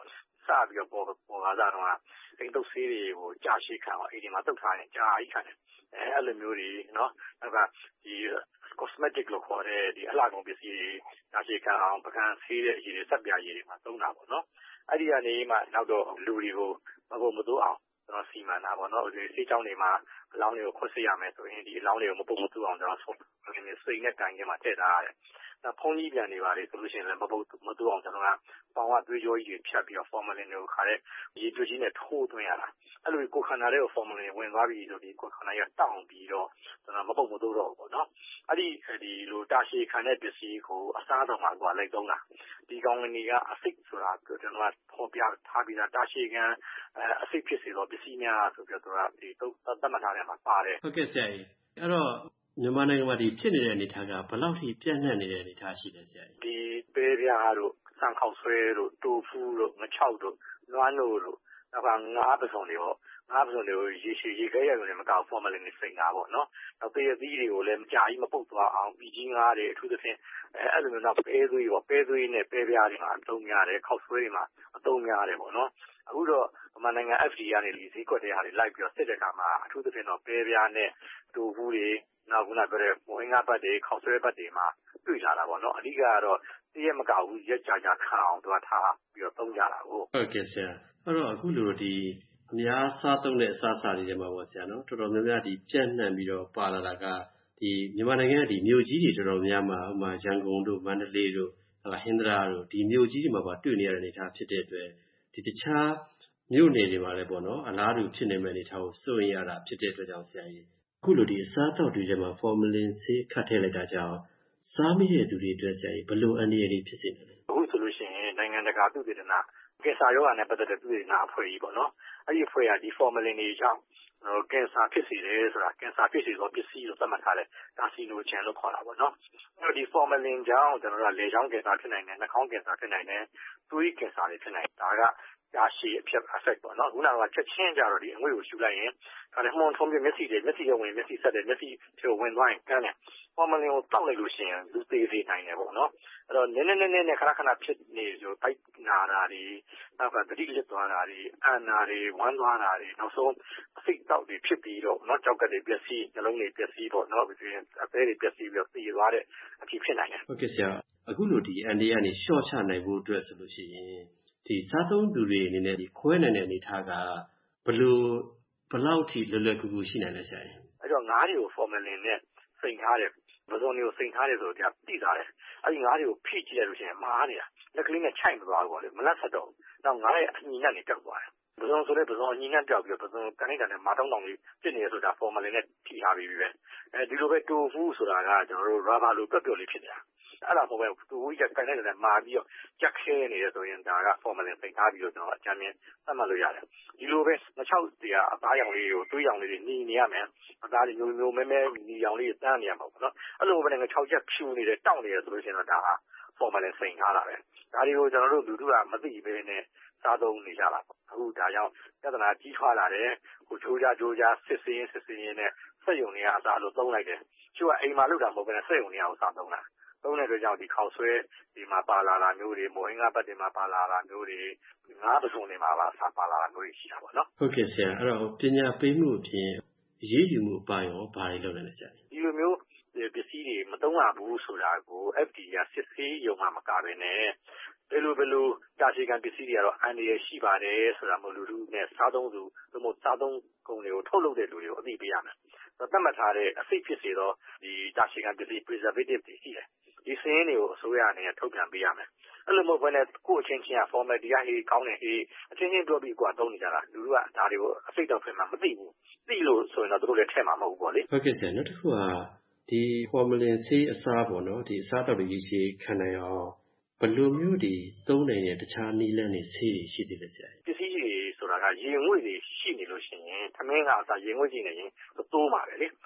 စပြီးတော့ပေါ်ပေါ်လာကြတော့အိမ်တုပ်ဆေးတွေကိုကြာရှည်ခံအောင်အိမ်ဒီမှာတုပ်ထားရင်ကြာကြီးခံတယ်အဲအဲ့လိုမျိုးတွေနော်နောက်ကဒီ cosmetic လို့ခေါ်တဲ့ဒီအလှကုန်ပစ္စည်းတွေကြာရှည်ခံအောင်ပကံဆေးတဲ့အရည်တွေဆက်ပြာရည်တွေမှာသုံးတာပေါ့နော်အဲ့ဒီကနေမှနောက်တော့လူတွေကိုမဟုတ်မသိအောင်ကျွန်တော်စီမံတာပေါ့နော်ဒီဆေးချောင်းတွေမှာအလောင်းတွေကိုခွတ်စစ်ရမယ်ဆိုရင်ဒီအလောင်းတွေကိုမပုတ်မသိအောင်ကျွန်တော်ဆိုစိတ်နဲ့တိုင်ထဲမှာထည့်ထားရတယ်ဖုန်းကြီးပြန်နေပါလေဆိုလို့ရှိရင်လည်းမပုတ်မတူအောင်ကျွန်တော်ကပေါင်ကသွေးကြောကြီးတွေဖြတ်ပြီးတော့ formalin တွေကိုခါတဲ့ရေကြိုကြီးနဲ့ထိုးသွင်းရတာအဲ့လိုကိုခန္ဓာတွေကို formalin ဝင်သွားပြီဆိုပြီးကိုခန္ဓာရတောင်းပြီးတော့ကျွန်တော်မပုတ်မတူတော့ဘူးပေါ့နော်အဲ့ဒီဒီလိုတာရှည်ခံတဲ့ပစ္စည်းကိုအစားတော်မှာကွာလိုက်သုံးတာဒီကောင်တွေကအစိတ်ဆိုတာကျွန်တော်ကပေါ်ပြထားပြီးတာတာရှည်ခံအစိတ်ဖြစ်စေတော့ပစ္စည်းများဆိုပြီးတော့ဒီသတ်မှတ်ထားတယ်မှာပါတယ်ဟုတ်ကဲ့ဆရာကြီးအဲ့တော့မြန်မာနိုင်ငံမှာဒီဖြစ်နေတဲ့အနေအထားကဘယ်လောက်ထိပြန့်နှံ့နေတဲ့အနေအထားရှိလဲဆရာကြီးဒီပဲပြားတို့စံခောက်ဆွဲတို့တိုဖူးတို့ငချောက်တို့နွားနို့တို့နောက်ကငါးပစုံတွေပေါ့ငါးပစုံတွေကိုရေရှည်ရေခဲရတယ်မကောက် formalin နဲ့စိတ်တာပေါ့နော်နောက်တရသီးတွေကိုလည်းမကြာကြီးမပုတ်သွားအောင်ပြီးကြီးငါးတွေအထူးသဖြင့်အဲအဲ့လိုမျိုးနောက်ပဲသွေးပေါ့ပဲသွေးနဲ့ပဲပြားတွေမှာအသုံးများတယ်ခောက်ဆွဲတွေမှာအသုံးများတယ်ပေါ့နော်အခုတော့မြန်မာနိုင်ငံ F D A ကနေဒီဈေးကွက်တွေဟာတွေလိုက်ပြီးတော့စစ်တဲ့အခါမှာအထူးသဖြင့်တော့ပဲပြားနဲ့တိုဖူးတွေနောက်ခုနပြောတဲ့မိုးဟင်းကားပတ်တွေခောက်ဆွဲပတ်တွေမှာတွေ့လာတာပေါ့နော်အဓိကကတော့တရက်မကောက်ဘူးရက်ကြာကြာခံအောင်သူကထားပြီးတော့သုံးကြတာကိုဟုတ်ကဲ့ဆရာအဲ့တော့အခုလိုဒီအများစားသုံးတဲ့အစားအစာတွေထဲမှာပေါ့ဆရာနော်တော်တော်များများဒီပြန့်နှံ့ပြီးတော့ပါလာတာကဒီမြန်မာနိုင်ငံကဒီမြို့ကြီးတွေတော်တော်များများမှာဥပမာရန်ကုန်တို့မန္တလေးတို့ဟင်္သာတတို့ဒီမြို့ကြီးတွေမှာပါတွေ့နေရတဲ့အနေအထားဖြစ်တဲ့အတွက်ဒီတခြားမြို့နယ်တွေမှာလည်းပေါ့နော်အလားတူဖြစ်နေမဲ့အနေအထားကိုစိုးရိမ်ရတာဖြစ်တဲ့အတွက်ကြောင့်ဆရာကြီးအခုလိုဒီအစားအသောက်တွေထဲမှာ formalin ဆေးခတ်ထည့်လိုက်တာကြောင့်စားမိတဲ့သူတွေအတွက်ဆရာကြီးဘယ်လိုအန္တရာယ်တွေဖြစ်စေလဲအခုဆိုလို့ရှိရင်နိုင်ငံတကာသုတေသနကင်ဆာရောဂါနဲ့ပတ်သက်တဲ့သုတေသနအဖွဲ့ကြီးပေါ့နော်အဲ့ဒီအဖွဲ့ကဒီ formalin တွေကြောင့်ကင်ဆာဖြစ်စေတယ်ဆိုတာကင်ဆာဖြစ်စေသောပစ္စည်းလို့သတ်မှတ်ထားတဲ့ကာစီနိုဂျင်လို့ခေါ်တာပေါ့နော်အဲ့ဒီ formalin ကြောင့်ကျွန်တော်တို့လေချောင်းကင်ဆာဖြစ်နိုင်တယ်နှာခေါင်းကင်ဆာဖြစ်နိုင်တယ်သွေးကင်ဆာတွေဖြစ်နိုင်ဒါကဒါရှိအဖြစ် effect ပေါ့နော်ခုနကချက်ချင်းကြတော့ဒီအငွေ့ကိုရှူလိုက်ရင်ဒါလည်းမှွန်ထုံးပြမျက်စိတွေမျက်စိရဝင်မျက်စိဆက်တယ်မျက်စိဖြိုဝင်သွားရင်ကန်းတယ် formalin ကိုတောက်လိုက်လို့ရှိရင်လူသေးသေးနိုင်တယ်ပေါ့နော်အဲ့တော့နည်းနည်းနည်းနည်းနဲ့ခဏခဏဖြစ်နေဆိုတိုက်နာတာတွေနောက်ကတတိလစ်သွားတာတွေအန်နာတွေဝမ်းသွားတာတွေနောက်ဆုံးအစိတ်တောက်တွေဖြစ်ပြီးတော့နော်ကြောက်ကတွေပျက်စီးနှလုံးတွေပျက်စီးပေါ့နော်ပြီးရင်အသေးတွေပျက်စီးပြီးတော့တည်သွားတဲ့အဖြစ်ဖြစ်နိုင်တယ်ဟုတ်ကဲ့ဆရာအခုလိုဒီအန်ဒီကနေရှော့ချနိုင်ဖို့အတွက်ဆိုလို့ရှိရင်ဒီစားသုံးသူတွေအနေနဲ့ဒီခွဲနိုင်တဲ့အနေထားကဘယ်လိုဘယ်လောက်ထိလွယ်လွယ်ကူကူရှိနိုင်လဲဆရာကြီးအဲ့တော့ငါးတွေကို formalin နဲ့စိန်ထားတယ်ပဇွန်တွေကိုစိန်ထားတယ်ဆိုတော့တိထားတယ်အဲ့ဒီငါးတွေကိုဖိကြည့်လိုက်လို့ရှိရင်မားနေတာလက်ကလေးနဲ့ချိုက်မသွားဘူးပေါ့လေမလက်ဆက်တော့နောက်ငါးရဲ့အညီနဲ့နေပြောက်သွားတယ်ပဇွန်ဆိုတဲ့ပဇွန်အညီနဲ့ပြောက်ပြီးတော့ပဇွန်ကနေကနေမာတောင်းတောင်းလေးဖြစ်နေရဆိုတာ formalin နဲ့ထိထားပြီးပြီပဲအဲဒီလိုပဲတိုဖူးဆိုတာကကျွန်တော်တို့ rubber လိုပျော့ပျော့လေးဖြစ်နေတာအဲ့ဒါပေါ့ပဲသူဝိကျကနေကနေမာပြီးတော့ကြက်ခဲနေရဆိုရင်ဒါက formalin စိန်ထားပြီးတော့ကျွန်တော်အကြမ်းမြင်သတ်မှတ်လို့ရတယ်ဒီလိုပဲငချောက်တရားအသားရောင်လေးကိုသွေးရောင်လေးတွေညီနေရမယ်အသားတွေမျိုးမျိုးမဲမဲညီရောင်လေးတန်းနေရမှာပေါ့နော်အဲ့လိုပဲငချောက်ချက်ဖြူနေတယ်တောက်နေတယ်ဆိုလို့ရှိရင်တော့ဒါက formalin စိန်ထားတာပဲဒါတွေကိုကျွန်တော်တို့လူထုကမသိဘဲနဲ့စားသုံးနေကြတာပေါ့အခုဒါကြောင့်ပြဿနာကြီးထွားလာတယ်ဟိုချိုးကြကြိုးကြစစ်စင်းစစ်စင်းနဲ့စက်ယုံတွေကအစားလို့သုံးလိုက်တယ်ချို့ကအိမ်မှာလုပ်တာမဟုတ်ဘဲနဲ့စက်ယုံတွေကစားသုံးတာသုံးတဲ့အတွက်ကြောင့်ဒီခေါက်ဆွဲဒီမှာပါလာတာမျိုးတွေမိုးဟင်းကားပတ်တွေမှာပါလာတာမျိုးတွေငါးပစုံတွေမှာပါစားပါလာတာမျိုးတွေရှိတာပေါ့နော်ဟုတ်ကဲ့ဆရာအဲ့တော့ပညာပေးမှုအပြင်ရေးယူမှုအပိုင်းရောဘာတွေလုပ်လဲဆရာဒီလိုမျိုးပစ္စည်းတွေမသုံးရဘူးဆိုတာကို F D A ကစစ်ဆေးရုံမှမကဘဲနဲ့ဘယ်လိုဘယ်လိုတာရှည်ခံပစ္စည်းတွေကတော့အန္တရာယ်ရှိပါတယ်ဆိုတာမျိုးလူလူနဲ့စားသုံးသူတို့မို့စားသုံးကုန်တွေကိုထုတ်လုပ်တဲ့လူတွေကိုအသိပေးရမယ်သတ်မှတ်ထားတဲ့အစိတ်ဖြစ်စေတော့ဒီတာရှည်ခံပစ္စည်း preservative တွေရှိတယ်ဒီစင်းတွေကိုအစိုးရအနေနဲ့ထုတ်ပြန်ပေးရမယ်အဲ့လိုမဟုတ်ဘဲနဲ့ကိုယ့်အချင်းချင်းက format ဒီကဟေးကောင်းတယ်ဟေးအချင်းချင်းပြောပြီးကိုယ်ကသုံးနေကြတာလူလူကဒါတွေကိုအစိတ်တော့ပြင်မှာမသိဘူးသိလို့ဆိုရင်တော့တို့လည်းထည့်မှာမဟုတ်ဘူးပေါ့လေဟုတ်ကဲ့ဆရာနောက်တစ်ခုကဒီ formalin ဆေးအစားပေါ့နော်ဒီအစားတောက်တွေရေးရှိခံနိုင်အောင်ဘယ်လိုမျိုးဒီသုံးနိုင်တဲ့တခြားနည်းလမ်းတွေဆေးတွေရှိသေးလဲဆရာပစ္စည်းတွေဆိုတာကရေငွေ့တွေရှိနေလို့ရှိရင်သမင်းကအစားရေငွေ့ကြည့်နေရင်သိုးမှာပဲလေအဲ့တော့သ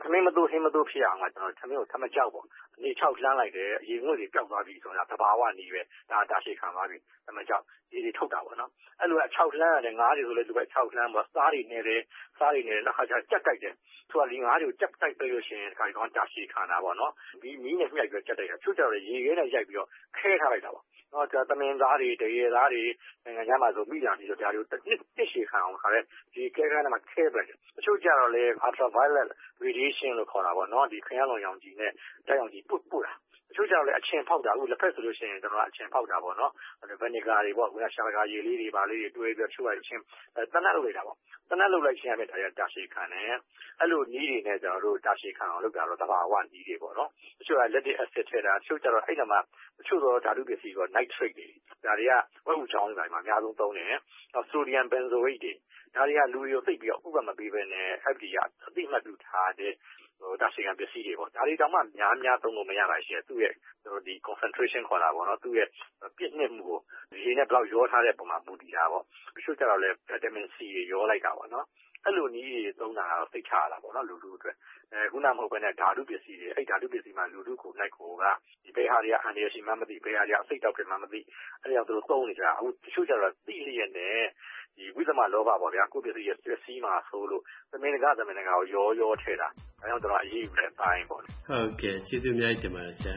မင်းမသိုးဟင်းမသိုးဖြစ်အောင်ကကျွန်တော်ထမင်းကိုထမကြောက်ပေါ့နေချောက်လှမ်းလိုက်တယ်ရေငွေ့တွေပျောက်သွားပြီဆိုတာသဘာဝနီးပဲဒါတာရှိခံသွားပြီထမကြောက်ဒီတွေထုတ်တာပေါ့နော်အဲ့လိုအချောက်လှမ်းရတယ်ငါးတွေဆိုလည်းသူပဲအချောက်လှမ်းပေါ့စားတွေနေတယ်စားတွေနေတယ်နောက်ခါကျကြက်တိုက်တယ်သူကဒီငါးတွေကိုကြက်တိုက်ပြီးလို့ရှိရင်ဒီကောင်တာရှိခံတာပေါ့နော်ဒီမီးနဲ့မြှိုက်ပြီးကြက်တိုက်တာချို့ကြတော့ရေခဲနဲ့ရိုက်ပြီးတော့ခဲထားလိုက်တာပေါ့နော်ဒါသမင်သားတွေတရေသားတွေနိုင်ငံခြားမှာဆိုမိလာပြီးတော့ဒါတွေကိုတစ်တစ်ရှည်ခံအောင်ခါတဲ့ဒီခဲခဲနဲ့မှခဲပလိုက်တယ်တချို့ကြတော့လေ ultraviolet radiation လို့ခေါ်တာပေါ့နော်ဒီခရမ်းလွန်ရောင်ခြည်နဲ့တိုက်ရောင်ခြည်ပုတ်ပုတ်တာတချို့ကြတော့လေအချင်ဖောက်တာအခုလက်ဖက်ဆိုလို့ရှိရင်ကျွန်တော်အချင်ဖောက်တာပေါ့နော်ဗနီဂါတွေပေါ့ခုနရှာလကာရေလေးတွေပါလေးတွေတွဲပြီးချို့ရချင်းတနတ်လုပ်လိုက်တာပေါ့တနတ်လုပ်လိုက်ချင်းရတဲ့ဒါရတာရှိခံတယ်အဲ့လိုနီးတွေနဲ့ကျွန်တော်တို့တာရှိခံအောင်လုပ်တာတော့သဘာဝနီးတွေပေါ့နော်တချို့က lactic acid ထည့်တာတချို့ကြတော့အဲ့ဒါမှတချို့တော့ဓာတုပစ္စည်းက nitrate တွေဒါတွေကဝက်ဥချောင်းတွေမှာအများဆုံးသုံးတယ်နောက် sodium benzoate တွေဒါတွေကလူတွေကိုသိပ်ပြီးတော့ဥပမာပေးပဲနဲ့ F D A အသိမှတ်ပြုထားတဲ့ဟိုတာရှိခံပစ္စည်းတွေပေါ့ဒါတွေတောင်မှများများသုံးလို့မရတာရှိတယ်သူ့ရဲ့ဒီ concentration ခေါ်တာပေါ့နော်သူ့ရဲ့ပြည့်နှက်မှုကိုဒီနဲ့ဘလောက်ရောထားတဲ့ပုံမှာမူတည်တာပေါ့တချို့ကျတော့လဲ vitamin C တွေရောလိုက်တာပေါ့နော်အဲ့လိုနည်းတွေသုံးတာတော့သိချရတာပေါ့နော်လူလူအတွက်အဲခုနမဟုတ်ဘဲနဲ့ဓာတုပစ္စည်းတွေအဲ့ဓာတုပစ္စည်းမှာလူလူကိုလိုက်ကိုကဒီဘဲဟာတွေကအန်ဒီရရှိမှမသိဘဲဟာတွေကအစိတ်တောက်တယ်မှမသိအဲ့ဒါကြောင့်သူတို့သုံးနေကြတာအခုတချို့ကျတော့သိလျက်နဲ့ဒီဝိသမလောဘပေါ့ဗျာကိုယ့်ပစ္စည်းရဲ့ပစ္စည်းမှာဆိုလို့သမင်္ဂကသမင်္ဂကကိုရောရောထဲတာဒါကြောင့်ကျွန်တော်အရေးယူတဲ့အပိုင်းပေါ့ဟုတ်ကဲ့ကျေးဇူးအများကြီးတင်ပါတယ်ဆရာ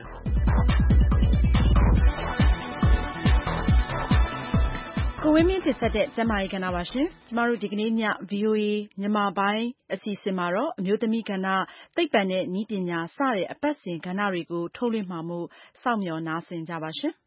ကိုဝင်းမင်းတင်ဆက်တဲ့ကျမကြီးကဏ္ဍပါရှင်ကျမတို့ဒီကနေ့ည ဗွီအိုအေ မြန်မာပိုင်းအစီအစဉ်မှာတော့အမျိုးသမီးကဏ္ဍသိပ္ပံနဲ့နည်းပညာစတဲ့အပတ်စဉ်ကဏ္ဍတွေကိုထုတ်လွှင့်မှာမို့စောင့်မျှော်နားဆင်ကြပါရှင်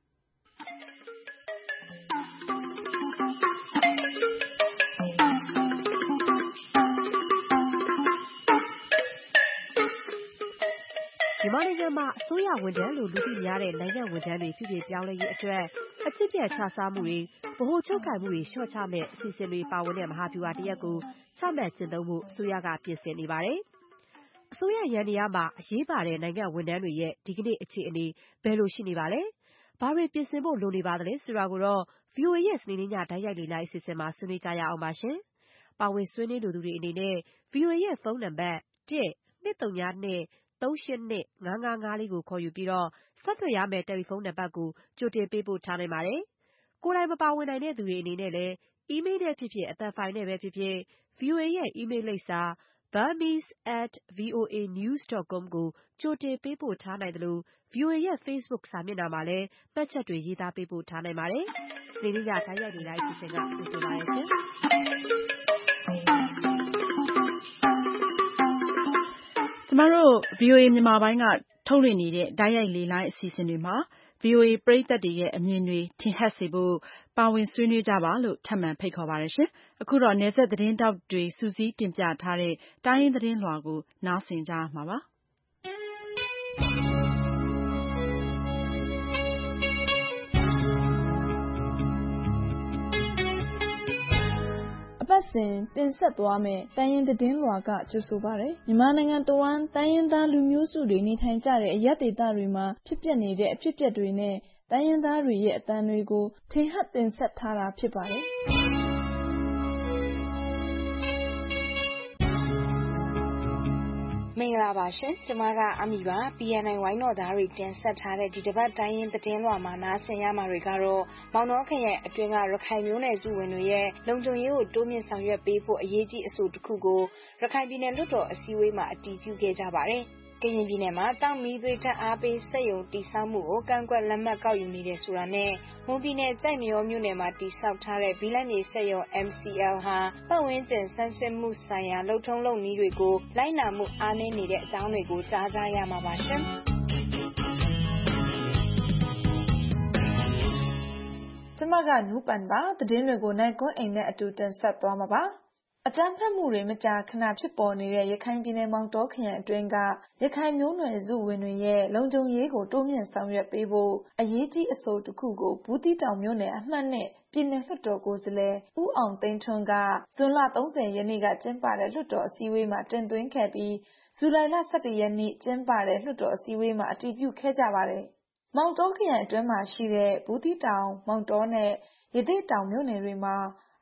မြန်မာနိုင်ငံမှာအစိုးရဝန်ထမ်းလို့လူသိများတဲ့နိုင်ငံဝန်ထမ်းတွေပြုပြင်ပြောင်းလဲရေးအတွက်အကျင့်ပြတ်ခြစားမှုတွေဗဟိုချုပ်ကိုင်မှုတွေလျှော့ချမဲ့အစီအစဉ်တွေပါဝင်တဲ့မဟာဗျူဟာတစ်ရပ်ကိုချမှတ်ကျင့်သုံးဖို့အစိုးရကပြင်ဆင်နေပါတယ်။အစိုးရယန္တရားမှာအရေးပါတဲ့နိုင်ငံဝန်ထမ်းတွေရဲ့ဒီကနေ့အခြေအနေဘယ်လိုရှိနေပါလဲ။ဘာတွေပြင်ဆင်ဖို့လိုနေပါသလဲဆိုတာကိုတော့ ဗွီအိုအေ ရဲ့စနေနေ့ညတိုက်ရိုက်လေ့လာအစီအစဉ်မှာဆွေးနွေးကြရအောင်ပါရှင်။ပါဝင်ဆွေးနွေးလိုသူတွေအနေနဲ့ ဗွီအိုအေ ရဲ့ဖုန်းနံပါတ် တစ် နှစ် သုံး ၂ သုံး ရှစ် ၂ ငါး ငါး ငါး လေးကိုခေါ်ယူပြီးတော့ဆက်သွယ်ရမယ့်တယ်လီဖုန်းနံပါတ်ကိုကြိုတင်ပေးပို့ထားနိုင်ပါတယ်။ကိုယ်တိုင်မပါဝင်နိုင်တဲ့သူတွေအနေနဲ့လည်းအီးမေးလ်နဲ့ဖြစ်ဖြစ်အသံဖိုင်နဲ့ပဲဖြစ်ဖြစ် ဗွီအိုအေ ရဲ့အီးမေးလ်လိပ်စာ burmese at voa news dot com ကိုကြိုတင်ပေးပို့ထားနိုင်သလို ဗွီအိုအေ ရဲ့ Facebook စာမျက်နှာမှာလည်းမှတ်ချက်တွေရေးသားပေးပို့ထားနိုင်ပါတယ်။စနေနေ့ညတိုက်ရိုက်လေ့လာအစီအစဉ်ကကြိုဆိုပါရစေ။ကျမတို့ ဗွီအိုအေ မြန်မာပိုင်းကထုတ်လွှင့်နေတဲ့တိုက်ရိုက်လေလိုင်းအစီအစဉ်တွေမှာ ဗွီအိုအေပရိသတ်တွေရဲ့အမြင်တွေထင်ဟပ်စေဖို့ပါဝင်ဆွေးနွေးကြပါလို့ထပ်မံဖိတ်ခေါ်ပါတယ်ရှင်။အခုတော့နယ်စပ်သတင်းတောက်တွေစုစည်းတင်ပြထားတဲ့တိုင်းရင်းသတင်းလွှာကိုနားဆင်ကြမှာပါ။အပတ်စဉ်တင်ဆက်သွားမယ့်တိုင်းရင်းသတင်းလွှာကကြိုဆိုပါရယ်မြန်မာနိုင်ငံတဝန်းတိုင်းရင်းသားလူမျိုးစုတွေနေထိုင်ကြတဲ့အရပ်ဒေသတွေမှာဖြစ်ပျက်နေတဲ့အဖြစ်အပျက်တွေနဲ့တိုင်းရင်းသားတွေရဲ့အသံတွေကိုထင်ဟပ်တင်ဆက်ထားတာဖြစ်ပါတယ်မင်္ဂလာပါရှင်ကျမကအမီပါ ပီအန်အိုင် ဝိုင်းတော်သားတွေတင်ဆက်ထားတဲ့ဒီတစ်ပတ်တိုင်းရင်းသတင်းလွှာမှာနားဆင်ရမှာတွေကတော့မောင်နှောခရိုင်အတွင်းကရခိုင်မျိုးနယ်စုဝင်တွေရဲ့လုံခြုံရေးကိုတိုးမြင့်ဆောင်ရွက်ပေးဖို့အရေးကြီးအဆိုတစ်ခုကိုရခိုင်ပြည်နယ်လွှတ်တော်အစည်းအဝေးမှာအတည်ပြုခဲ့ကြပါတယ်ကရင်ပြည်နယ်မှာတောင်မီသွေးတက်အားပေးစက်ရုံတိဆောက်မှုကိုကန့်ကွက်လက်မှတ်ကောက်ယူနေတယ်ဆိုတာနဲ့မွန်ပြည်နယ်ကြိုက်မရောမြို့နယ်မှာတိဆောက်ထားတဲ့ဘီလန့်မြေစက်ရုံ M C L ဟာပတ်ဝန်းကျင်ဆန်းစစ်မှုဆိုင်ရာလှုပ်ထုံးလုပ်နည်းတွေကိုလိုက်နာမှုအားနည်းနေတဲ့အကြောင်းတွေကိုကြားကြရမှာပါရှင်ကျမကနူးပန်ပါသတင်းတွေကိုနိုင်ကွန်းအိမ်နဲ့အတူတင်ဆက်သွားမှာပါအကြမ်းဖက်မှုတွေမကြာခဏဖြစ်ပေါ်နေတဲ့ရခိုင်ပြည်နယ်မောင်တောခရိုင်အတွင်းကရခိုင်မျိုးနွယ်စုဝင်တွေရဲ့လုံခြုံရေးကိုတိုးမြင့်ဆောင်ရွက်ပေးဖို့အရေးကြီးအဆိုတစ်ခုကိုဘူးတီတောင်မြို့နယ်အမှတ်နဲ့ပြည်နယ်လွှတ်တော်ကိုယ်စားလှယ်ဦးအောင်သိန်းထွန်းကဇွန်လသုံးဆယ်ရက်နေ့ကကျင်းပတဲ့လွှတ်တော်အစည်းအဝေးမှာတင်သွင်းခဲ့ပြီးဇူလိုင်လဆယ့်တစ်ရက်နေ့ကျင်းပတဲ့လွှတ်တော်အစည်းအဝေးမှာအတည်ပြုခဲ့ကြပါတယ်။မောင်တောခရိုင်အတွင်းမှာရှိတဲ့ဘူးတီတောင်မောင်တောနဲ့ရသေ့တောင်မြို့နယ်တွေမှာ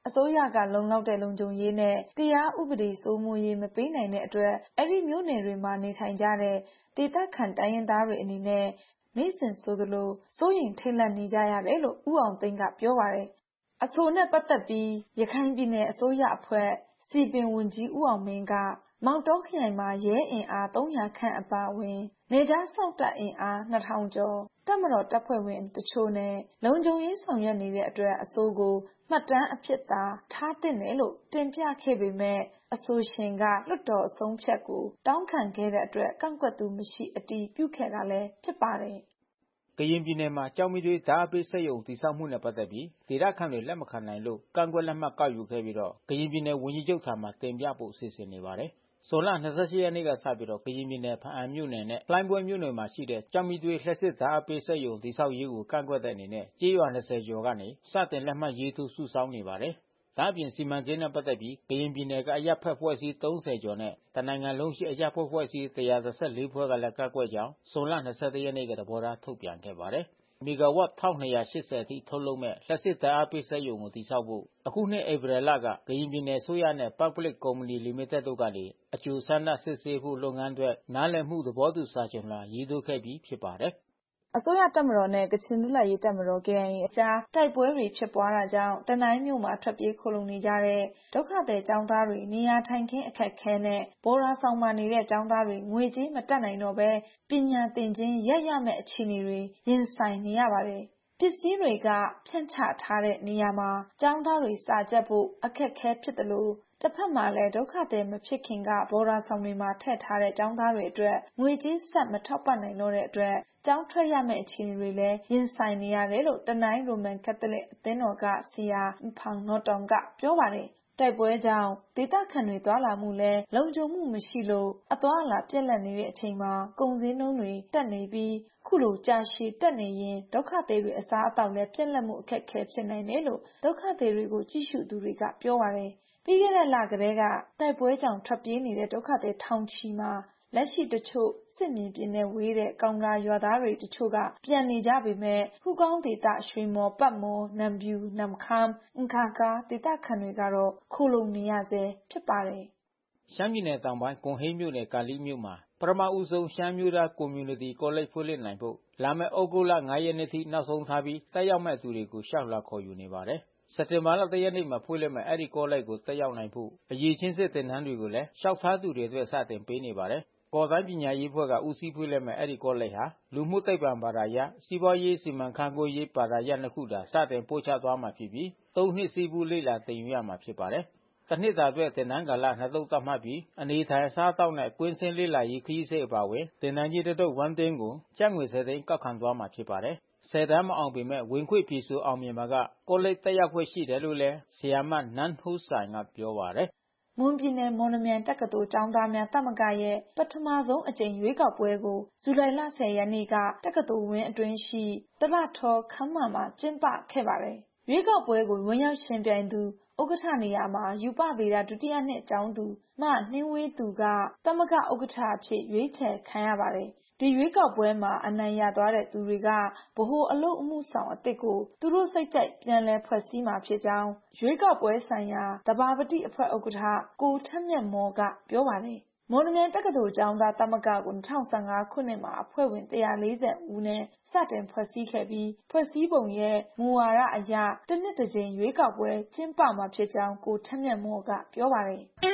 အစိုးရကလုံလောက်တဲ့လုံခြုံရေးနဲ့တရားဥပဒေစိုးမိုးရေးမပေးနိုင်တဲ့အတွက်အဲ့ဒီမြို့နယ်တွေမှာနေထိုင်ကြတဲ့ဒေသခံတိုင်းရင်းသားတွေအနေနဲ့နေ့စဉ်ဆိုသလိုစိုးရိမ်ထိတ်လန့်နေကြရတယ်လို့ဦးအောင်သိန်းကပြောပါတယ်။အဆိုနဲ့ပတ်သက်ပြီးရခိုင်ပြည်နယ်အစိုးရအဖွဲ့စီပင်ဝန်ကြီးဦးအောင်မင်းကမောင်တောခရိုင်မှာရဲအင်အားသုံးရာခန့်အပါအဝင်နေကြားစောင့်တပ်အင်အားနှစ်ထောင်ကျော်တပ်မတော်တပ်ဖွဲ့ဝင်တချို့နဲ့လုံခြုံရေးဆောင်ရွက်နေတဲ့အတွက်အဆိုကိုမှတ်တမ်းအဖြစ်သာထားသင့်တယ်လို့တင်ပြခဲ့ပေမဲ့အဆိုရှင်ကလွှတ်တော်အဆုံးဖြတ်ကိုတောင်းခံခဲ့တဲ့အတွက်ကန့်ကွက်သူမရှိအတည်ပြုခဲ့တာလည်းဖြစ်ပါတယ်။ကရင်ပြည်နယ်မှာကျောက်မီးသွေးဓာတ်အားပေးစက်ရုံတည်ဆောက်မှုနဲ့ပတ်သက်ပြီးဒေသခံတွေလက်မခံနိုင်လို့ကန့်ကွက်လက်မှတ်ကောက်ယူခဲ့ပြီးတော့ကရင်ပြည်နယ်ဝန်ကြီးချုပ်ထံမှာတင်ပြဖို့စီစဉ်နေပါတယ်။ဇွန်လ၂၈ရက်နေ့ကစပြီးတော့ကရင်ပြည်နယ်ဖားအံမြို့နယ်နဲ့လှိုင်းဘွဲမြို့နယ်မှာရှိတဲ့ကျောက်မီးသွေးလျှပ်စစ်ဓာတ်အားပေးစက်ရုံတည်ဆောက်ရေးကိုကန့်ကွက်တဲ့အနေနဲ့ကြေးရွာ၂၀ကျော်ကနေစတင်လက်မှတ်ရေးထိုးစုဆောင်းနေပါတယ်။ဒါ့အပြင်စီမံကိန်းနဲ့ပတ်သက်ပြီးကရင်ပြည်နယ်ကအရပ်ဖက်ဖွဲ့စည်း၃၀ကျော်နဲ့တနိုင်ငံလုံးရှိအရပ်ဖက်ဖွဲ့စည်း၁၁၄ဖွဲ့ကလည်းကန့်ကွက်ကြောင်းဇွန်လ၂၁ရက်နေ့ကသဘောထားထုတ်ပြန်ခဲ့ပါတယ်။မီဂါဝပ်၁၂၈၀အထိထုတ်လုပ်မဲ့လျှပ်စစ်ဓာတ်အားပေးစက်ရုံကိုတည်ဆောက်ဖို့အခုနှစ်ဧပြီလကကရင်ပြည်နယ်အစိုးရနဲ့ Public Company Limited တို့ကနေအကျိုးဆန္ဒစစ်ဆေးဖို့လုပ်ငန်းအတွက်နားလည်မှုသဘောတူစာချုပ်လာရေးထိုးခဲ့ပြီးဖြစ်ပါတယ်။အစိုးရတပ်မတော်နဲ့ကချင်လွတ်လပ်ရေးတပ်မတော် K I A အကြားတိုက်ပွဲတွေဖြစ်ပွားတာကြောင့်တနိုင်းမြို့မှာထွက်ပြေးခိုလှုံနေကြတဲ့ဒုက္ခသည်ကျောင်းသားတွေနေရာထိုင်ခင်းအခက်ခဲနဲ့ဘော်ရာဆောင်မှာနေတဲ့ကျောင်းသားတွေငွေကြေးမတတ်နိုင်တော့ဘဲပညာသင်ခြင်းရပ်ရမယ့်အခြေအနေတွေရင်ဆိုင်နေရပါတယ်။ပစ္စည်းတွေကဖြန့်ချထားတဲ့နေရာမှာကျောင်းသားတွေစာကျက်ဖို့အခက်ခဲဖြစ်တယ်လို့တစ်ဖက်မှာလည်းဒုက္ခသည်မဖြစ်ခင်ကဘော်ရာဆောင်တွေမှာထည့်ထားတဲ့ကျောင်းသားတွေအတွက်ငွေကြေးဆက်မထောက်ပံ့နိုင်တော့တဲ့အတွက်ကျောင်းထွက်ရမယ့်အခြေအနေတွေလည်းရင်ဆိုင်နေရတယ်လို့တနိုင်းရိုမန်ကက်သလစ်အသင်းတော်ကဆရာဖောင်နော်တောင်ကပြောပါတယ်။တိုက်ပွဲကြောင့်ဒေသခံတွေသွားလာမှုလည်းလုံခြုံမှုမရှိလို့အသွားအလာပြက်လက်နေတဲ့အချိန်မှာကုန်စည်နှုန်းတွေတက်နေပြီးခုလိုကြာရှည်တက်နေရင်ဒုက္ခသည်တွေအစားအသောက်လည်းပြက်လက်မှုအခက်ခဲဖြစ်နိုင်တယ်လို့ဒုက္ခသည်တွေကိုကြည့်ရှုသူတွေကပြောပါတယ်။ပြီးခဲ့တဲ့လကတည်းကတိုက်ပွဲကြောင့်ထွက်ပြေးနေတဲ့ဒုက္ခသည်ထောင်ချီမှာလက်ရှိတချို့စစ်မြေပြင်နဲ့ဝေးတဲ့ကောင်ရာရွာသားတွေတချို့ကပြန်နေကြပေမဲ့ဟူကောင်းဒေသရွှေမော်ပတ်မော်နမ်ဗျူနမ်ခမ်းအင်ခါကာဒေသခံတွေကတော့ခိုလုံနေရဆဲဖြစ်ပါတယ်။ရှမ်းပြည်နယ်တောင်ပိုင်းကွန်ဟိန်းမြို့နယ်ကာလိမြို့မှာပထမဦးဆုံးရှမ်းမျိုးသား Community College ဖွင့်လှစ်နိုင်ဖို့လာမယ့်ဩဂုတ်လ၅ရက်နေ့ထိနောက်ဆုံးထားပြီးတက်ရောက်မဲ့သူတွေကိုရှောက်လာခေါ်ယူနေပါတယ်။စက်တင်ဘာလ၁ရက်နေ့မှာဖွင့်လှစ်မဲ့အဲဒီကောလိပ်ကိုတက်ရောက်နိုင်ဖို့အရေးချင်းစစ်သင်တန်းတွေကိုလည်းလျှောက်ထားသူတွေအတွက်စတင်ပေးနေပါတယ်။ကော်တိုင်းပညာရေးအဖွဲ့ကဦးစီးဖွင့်လှစ်မဲ့အဲဒီကောလိပ်ဟာလူမှုသိပ္ပံဘာသာရပ်စီးပွားရေးစီမံခန့်ခွဲရေးဘာသာရပ်နှစ်ခုသာစတင်ပို့ချသွားမှာဖြစ်ပြီးသုံးနှစ်စီးပူးလေ့လာသင်ယူရမှာဖြစ်ပါတယ်။တစ်နှစ်တာအတွက်သင်တန်းကာလနှစ်သုတ်သတ်မှတ်ပြီးအနေထိုင်အစားအသောက်နဲ့ကွင်းဆင်းလေ့လာရေးခရီးစစ်အပါအဝင်သင်တန်းကြီးတစ်သုတ်တစ်သိန်းကိုကျပ်ငွေဆယ်သိန်းကောက်ခံသွားမှာဖြစ်ပါတယ်။ဆယ်တန်းမအောင်ပေမဲ့ဝင်ခွင့်ဖြေဆိုအောင်မြင်ပါကကောလိပ်တက်ရောက်ခွင့်ရှိတယ်လို့လည်းဆရာမနန်းဟိုးဆိုင်ကပြောပါတယ်။မွန်ပြည်နယ်မော်လမြိုင်တက္ကသိုလ်ကျောင်းသားများသမဂ္ဂရဲ့ပထမဆုံးအကြိမ်ရွေးကောက်ပွဲကိုဇူလိုင်လ၁၀ရက်နေ့ကတက္ကသိုလ်ဝင်းအတွင်းရှိတလထောခမ်းမမှာကျင်းပခဲ့ပါတယ်။ရွေးကောက်ပွဲကိုဝင်ရောက်ရှင်ပြိုင်သူဥက္ကဋ္ဌနေရာမှာယူပဗေဒဒုတိယနှစ်ကျောင်းသူမနှင်းဝေးသူကသမဂ္ဂဥက္ကဋ္ဌအဖြစ်ရွေးချယ်ခံရပါတယ်။ဒီရွေးကောက်ပွဲမှာအနိုင်ရသွားတဲ့သူတွေကဗဟိုအလုပ်အမှုဆောင်အသစ်ကိုသူတို့စိတ်ကြိုက်ပြန်လည်ဖွဲ့စည်းမှာဖြစ်ကြောင်းရွေးကောက်ပွဲဆိုင်ရာသဘာပတိအဖွဲ့ဥက္ကဋ္ဌကိုထက်မြတ်မော်ကပြောပါတယ်။မော်လမြိုင်တက္ကသိုလ်ကျောင်းသားသမဂ္ဂကို၂၀၁၅ခုနှစ်မှာအဖွဲ့ဝင်၁၄၀ဦးနဲ့စတင်ဖွဲ့စည်းခဲ့ပြီးဖွဲ့စည်းပုံရဲ့မူဝါဒအရတစ်နှစ်တစ်ကြိမ်ရွေးကောက်ပွဲကျင်းပမှာဖြစ်ကြောင်းကိုထက်မြတ်မော်ကပြောပါတယ်။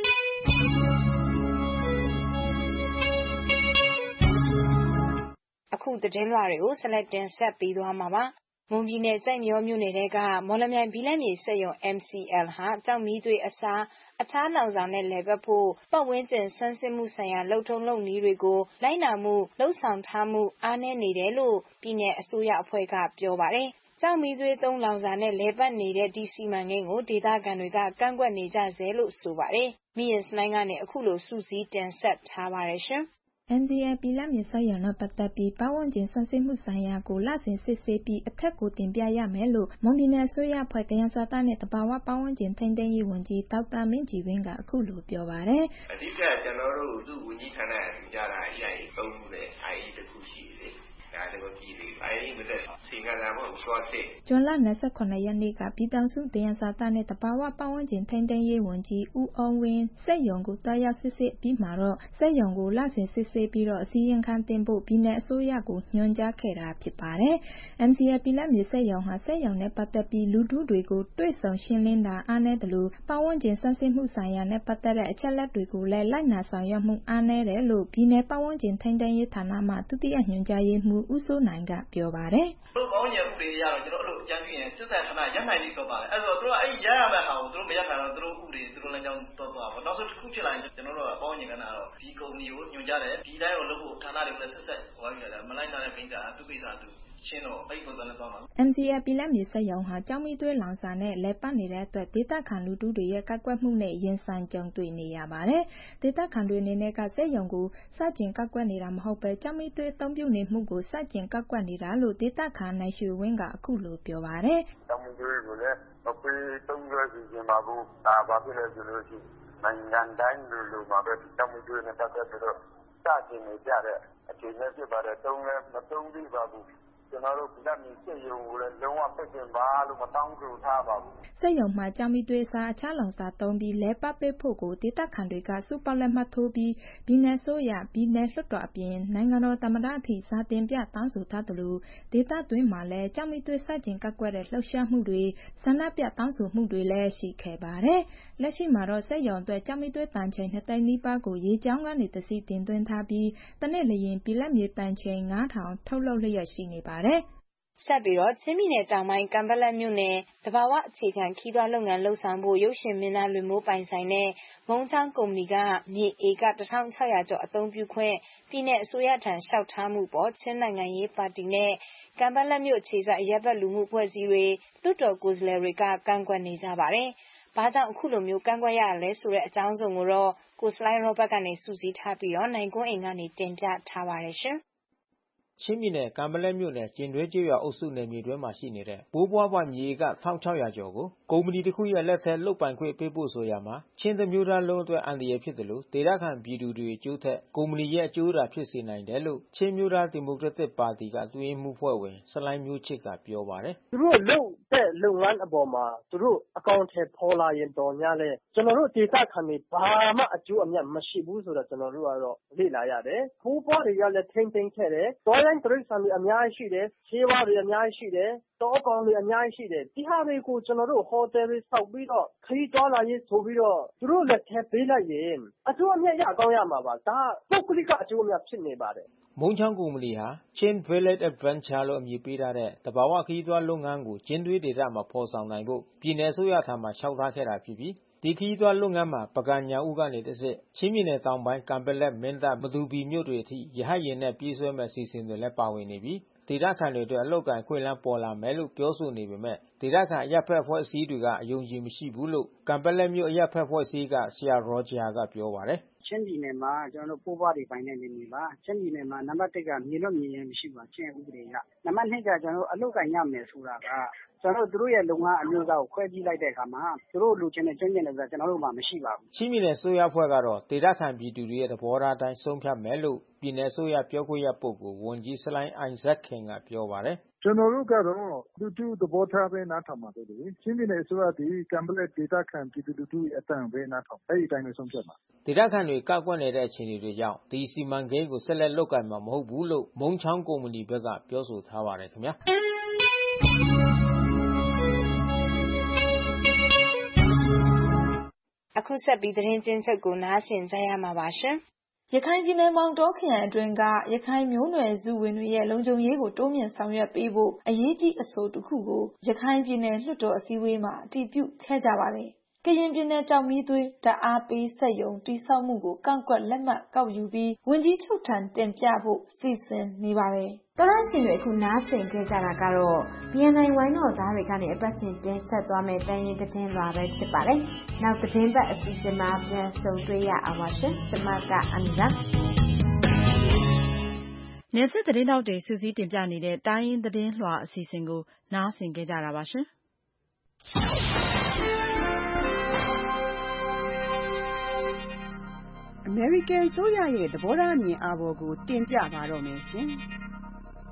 အခုသတင်းလွှာတွေကိုဆက်လက်တင်ဆက်ပေးသွားမှာပါ။မွန်ပြည်နယ်ကြိုက်မျောမြို့နယ်ကမော်လမြိုင်ဘီလက်မြေစက်ရုံ M C L ဟာကြောက်မီးသွေးအစားအခြားလောင်စာနဲ့လည်ပတ်ဖို့ပတ်ဝန်းကျင်ဆန်းစစ်မှုဆိုင်ရာလုပ်ထုံးလုပ်နည်းတွေကိုလိုက်နာမှုလှုပ်ဆောင်ထားမှုအားနည်းနေတယ်လို့ပြည်내အစိုးရအဖွဲ့ကပြောပါတယ်။ကြောက်မီးသွေးသုံးလောင်စာနဲ့လည်ပတ်နေတဲ့ဒီစီမံကိန်းကိုဒေသခံတွေကကန့်ကွက်နေကြဆဲလို့ဆိုပါတယ်။မိရင်စနိုင်းကနေအခုလိုစူးစီးတင်ဆက်ထားပါတယ်ရှင်။ M C L ဘီလက်မြေစက်ရုံနဲ့ပတ်သက်ပြီးပတ်ဝန်းကျင်ဆန်းစစ်မှုဆိုင်ရာကိုလစဉ်စစ်ဆေးပြီးအထက်ကိုတင်ပြရမယ်လို့မွန်ပြည်နယ်အစိုးရအဖွဲ့သယံဇာတနဲ့သဘာဝပတ်ဝန်းကျင်ထိန်းသိမ်းရေးဝန်ကြီးဒေါက်တာမင်းကြည်ဝင်းကအခုလိုပြောပါတယ်။အဓိကကျွန်တော်တို့သူ့ဝန်ကြီးဌာနကတင်ပြတာ E I A သုံးခုနဲ့ I A တစ်ခုရှိတယ်။ဒါလည်းပြည်လေဇွန်လ၂၇ရက်နေ့ကပြည်ထောင်စုသယံဇာတနဲ့သဘာဝပတ်ဝန်းကျင်ထိန်းသိမ်းရေးဝန်ကြီးဦးအုန်းဝင်းစက်ရုံကိုတွားရောက်စစ်ဆေးအပြီးမှာတော့စက်ရုံကိုလစဉ်စစ်ဆေးပြီးတော့အစည်းအဝေးခံတင်ဖို့ပြည်နယ်အစိုးရကိုညွှန်ကြားခဲ့တာဖြစ်ပါတယ်။ အမ်စီအယ် ဘီလက်မြေစက်ရုံဟာစက်ရုံနဲ့ပတ်သက်ပြီးလူထုတွေကိုတွေ့ဆုံရှင်းလင်းတာအားနည်းတယ်လို့ပတ်ဝန်းကျင်ဆန်းစစ်မှုဆိုင်ရာနဲ့ပတ်သက်တဲ့အချက်အလက်တွေကိုလည်းလိုက်နာဆောင်ရွက်မှုအားနည်းတယ်လို့ပြည်နယ်ပတ်ဝန်းကျင်ထိန်းသိမ်းရေးဌာနမှဒုတိယညွှန်ကြားရေးမှူးဦးစိုးနိုင်ကပြောပါတယ်။တို့ပေါင်းရဲ့ဥပဒေအရတော့ကျွန်တော်တို့အကြံပြုရင်စစ်တပ်ဌာနရပ်နိုင်ပြီဆိုပါတယ်အဲ့တော့တို့ကအဲ့ရရမယ့်ဟာကိုတို့မရပ်နိုင်တော့တို့ဥပဒေတို့လည်းကြောင်းတော့သွားပါနောက်ဆုံးတစ်ခုဖြစ်လာရင်ကျွန်တော်တို့ကပေါင်းရင်ကနာတော့ဒီကုမ္ပဏီကိုညွှန်ကြားတယ်ဒီတိုင်းကိုလုပ်ဖို့ဌာနတွေကိုလည်းဆက်ဆက်ဟောပြရတယ်မလိုက်နိုင်တဲ့ကိစ္စအတူကိစ္စအတူရှင်းတော့အဲ့ပုံစံနဲ့သွားမှာအမ်စီအယ် ဘီလက်မြေစက်ရုံဟာကျောင်းမီးသွေးလောင်စာနဲ့လဲပတ်နေတဲ့အတွက်ဒေသခံလူထုတွေရဲ့ကန့်ကွက်မှုနဲ့ရင်ဆိုင်ကြုံတွေ့နေရပါတယ်။ဒေသခံတွေအနေနဲ့ကစက်ရုံကိုစတင်ကန့်ကွက်နေတာမဟုတ်ပဲကျောင်းမီးသွေးအသုံးပြုနေမှုကိုစတင်ကန့်ကွက်နေတာလို့ဒေသခံနိုင်ရွှေဝင်းကအခုလိုပြောပါတယ်။ကျောင်းမီးသွေးကိုလည်းမပေးသုံးရွက်စီခြင်းပါဘူးဒါဘာဖြစ်လဲဆိုလို့ရှိရင်နိုင်ငံတိုင်းလူလူမှာပဲကျောင်းမီးသွေးနဲ့ပတ်သက်ပြီးတော့စတင်နေကြတဲ့အခြေအနေဖြစ်ပါတယ်တုံးလည်းမတုံးပြီးပါဘူးကျွန်တော်တို့လက်မြေစက်ရုံကိုလည်းလုံးဝပိတ်ပင်ပါလို့မတောင်းဆိုထားပါဘူးစက်ရုံမှာကျောင်းမီးသွေးစားအခြားလောင်စာသုံးပြီးလဲပတ်ပေးဖို့ကိုဒေသခံတွေကစုပေါင်းလက်မှတ်ထိုးပြီးပြည်내ဆိုရပြည်내လွှတ်တော်အပြင်နိုင်ငံတော်သမ္မတအထိစာတင်ပြတောင်းဆိုထားတယ်လို့ဒေသတွင်းမှာလည်းကျောင်းမီးသွေးစတင်ကကွက်တဲ့လှုပ်ရှားမှုတွေဆန္ဒပြတောင်းဆိုမှုတွေလည်းရှိခဲ့ပါတယ်လက်ရှိမှာတော့စက်ရုံအတွက်ကျောင်းမီးသွေးတန်ချိန်နှစ်သိန်းနီးပါးကိုရေကြောင်းကနေတစီတင်သွင်းထားပြီးတနေ့လျင်ပြည်လက်မြေတန်ချိန်ငါးထောင်ထုတ်လုပ်လျက်ရှိနေပါတယ်ဆက်ပြီးတော့ချင်းပြည်နယ်တောင်ပိုင်းကံပလက်မြို့နယ်တဘာဝအခြေခံခီးသွွားလုပ်ငန်းလှုပ်ဆောင်ဖို့ရုပ်ရှင်မင်းသားလွေမိုးပိုင်ဆိုင်တဲ့မုံချောင်းကုမ္ပဏီကမြေဧကတစ်ထောင်ခြောက်ရာကျော်အသုံးပြုခွင့်ပြည်내အစိုးရထံလျှောက်ထားမှုပေါ်ချင်းနိုင်ငံရေးပါတီနဲ့ကံပလက်မြို့ခြေစအရပ်ဘက်လူမှုအဖွဲ့အစည်းတွေလွှတ်တော်ကိုယ်စားလှယ်တွေကကန့်ကွက်နေကြပါတယ်။ဘာကြောင့်အခုလိုမျိုးကန့်ကွက်ရလဲဆိုတဲ့အကြောင်းစုံကိုတော့ကိုစလိုင်းရောဘတ်ကနေစုစည်းထားပြီးတော့နိုင်ကွန်းအိမ်ကနေတင်ပြထားပါတယ်ရှင်။ချင်းပြည်နယ်ကံပလက်မြို့နယ်ကျင်တွဲကျေးရွာအုပ်စုနယ်မြေတွင်းမှာရှိနေတဲ့ဘိုးဘွားဘွားမြေကတစ်ထောင်ခြောက်ရာကျော်ကိုကုမ္ပဏီတစ်ခုရဲ့လက်ထဲလုတ်ပိုင်ခွင့်ပေးဖို့ဆိုရမှာချင်းတမျိုးသားလုံးအတွက်အန္တရာယ်ဖြစ်တယ်လို့ဒေသခံပြည်သူတွေအကျိုးထက်ကုမ္ပဏီရဲ့အကျိုးသာဖြစ်စေနိုင်တယ်လို့ချင်းမျိုးသားဒီမိုကရက်တစ်ပါတီကအတွင်းမှုဖွဲ့ဝင်ဆလိုင်းမျိုးချစ်ကပြောပါတယ်သူတို့လုပ်တဲ့လုပ်ငန်းအပေါ်မှာသူတို့အကောင့်ထဲပေါ်လာရင်တော်냐လဲကျွန်တော်တို့ဒေသခံတွေဘာမှအကျိုးအမြတ်မရှိဘူးဆိုတော့ကျွန်တော်တို့ကတော့လေ့လာရတယ်ဘိုးဘွားတွေကလည်းထိမ့်သိမ်းခဲ့တယ်တော်ရင်တရိတ်ဆန်တွေအများကြီးရှိတယ်ခြေဝါတွေအများကြီးရှိတယ်တောကောင်တွေအများကြီးရှိတယ်ဒီဟာတွေကိုကျွန်တော်တို့ဟိုတယ်တွေဆောက်ပြီးတော့ခရီးသွားလာရေးဆိုပြီးတော့သူတို့လက်ထဲပေးလိုက်ရင်အကျိုးအမြတ်ရကောင်းရမှာပါဒါပုဂ္ဂလိကအကျိုးအမြတ်ဖြစ်နေပါတယ်မုံချောင်းကုမ္ပဏီဟာ Chin Village Adventure လို့အမည်ပေးထားတဲ့တဘာဝခရီးသွားလုပ်ငန်းကိုကျင်းသွေးဒေသမှာဖော်ဆောင်နိုင်ဖို့ပြည်내အစိုးရထံမှလျှောက်ထားခဲ့တာဖြစ်ပြီးဒီခရီးသွားလုပ်ငန်းမှာပကံညာဦးကနေတစ်ဆင့်ချင်းပြည်နယ်တောင်ပိုင်းကံပလက်မင်းတပ်မတူပီမြို့တွေအထိရဟတ်ယာဉ်နဲ့ပြေးဆွဲမဲ့စီစဉ်တွေလည်းပါဝင်နေပြီးဒေသခံတွေအတွက်အလောက်ကန်ခွင့်လန်းပေါ်လာမယ်လို့ပြောဆိုနေပေမဲ့ဒေသခံအရပ်ဖက်အဖွဲ့အစည်းတွေကအယုံကြည်မရှိဘူးလို့ကံပလက်မြို့အရပ်ဖက်အဖွဲ့အစည်းကဆရာရောဂျာကပြောပါတယ်ချင်းပြည်နယ်မှာကျွန်တော်တို့ပိုးပွားတွေပိုင်တဲ့နေနေပါချင်းပြည်နယ်မှာနံပါတ်တစ်ကမြေလွတ်မြေရင်မရှိပါချင်းဥပဒေကနံပါတ်နှစ်ကကျွန်တော်တို့အလောက်ကန်ရမယ်ဆိုတာကကျွန်တော်တို့တို့ရဲ့လုပ်ငန်းအမျိုးအစားကိုခွဲကြည့်လိုက်တဲ့အခါမှာတို့လူချင်းနဲ့ကျွမ်းကျင်တယ်ဆိုတာကျွန်တော်တို့မှမရှိပါဘူးချင်းပြည်နယ်ဆိုရဖွဲ့ကတော့ဒေသခံပြည်သူတွေရဲ့သဘောထားတိုင်းဆုံးဖြတ်မယ်လို့ပြည်နယ်ဆိုရပြောခွင့်ရပုဂ္ဂိုလ်ဝန်ကြီးစလိုင်းအိုင်ဇက်ခင်ကပြောပါတယ်ကျွန်တော်တို့ကတော့လူထုသဘောထားပဲနားထောင်ပါလို့လေချင်းပြည်နယ်ဆိုရဒီကံပလက်ဒေသခံပြည်သူလူထုရဲ့အတန်ပဲနားထောင်အဲ့ဒီတိုင်းပဲဆုံးဖြတ်ပါဒေသခံတွေကောက်ကွက်နေတဲ့အခြေအနေတွေကြောင့်ဒီစီမံကိန်းကိုဆက်လက်လုပ်ကိုင်မှာမဟုတ်ဘူးလို့မုံချောင်းကုမ္ပဏီဘက်ကပြောဆိုထားပါတယ်ခင်ဗျာအခုဆက်ပြီးသတင်းချင်းချုပ်ကိုနားဆင်ကြရမှာပါရှင်ရခိုင်ပြည်နယ်မောင်တောခရိုင်အတွင်းကရခိုင်မျိုးနွယ်စုဝင်တွေရဲ့လုံခြုံရေးကိုတိုးမြင့်ဆောင်ရွက်ပေးဖို့အရေးကြီးအဆိုတစ်ခုကိုရခိုင်ပြည်နယ်လွှတ်တော်အစည်းအဝေးမှာအတည်ပြုခဲ့ကြပါတယ်။ကရင်ပြည်နယ်ကြောင်မီးသွေးဓာတ်အားပေးစက်ရုံတည်ဆောက်မှုကိုကန့်ကွက်လက်မှတ်ကောက်ယူပြီးဝန်ကြီးချုပ်ထံတင်ပြဖို့စီစဉ်နေပါတယ်။တော်ရရှင်တွေအခုနားဆင်ခဲ့ကြတာကတော့ ဘီအန်အိုင် ဝိုင်းတော်သားတွေကနေအပတ်စဉ်တင်ဆက်သွားမယ့်တိုင်းရင်းသတင်းလွှာပဲဖြစ်ပါတယ်။နောက်သတင်းပတ်အစီအစဉ်မှာပြန်ဆုံတွေ့ရအောင်ပါရှင်။ကျွန်မကအန်နာနယ်စပ်သတင်းတောက်တွေစူးစီးတင်ပြနေတဲ့တိုင်းရင်းသတင်းလွှာအစီအစဉ်ကိုနားဆင်ခဲ့ကြတာပါရှင်။အမေရိကန်ဆိုရရဲ့သဘောထားအမြင်အာဘော်ကိုတင်ပြပါတော့မယ်ရှင်။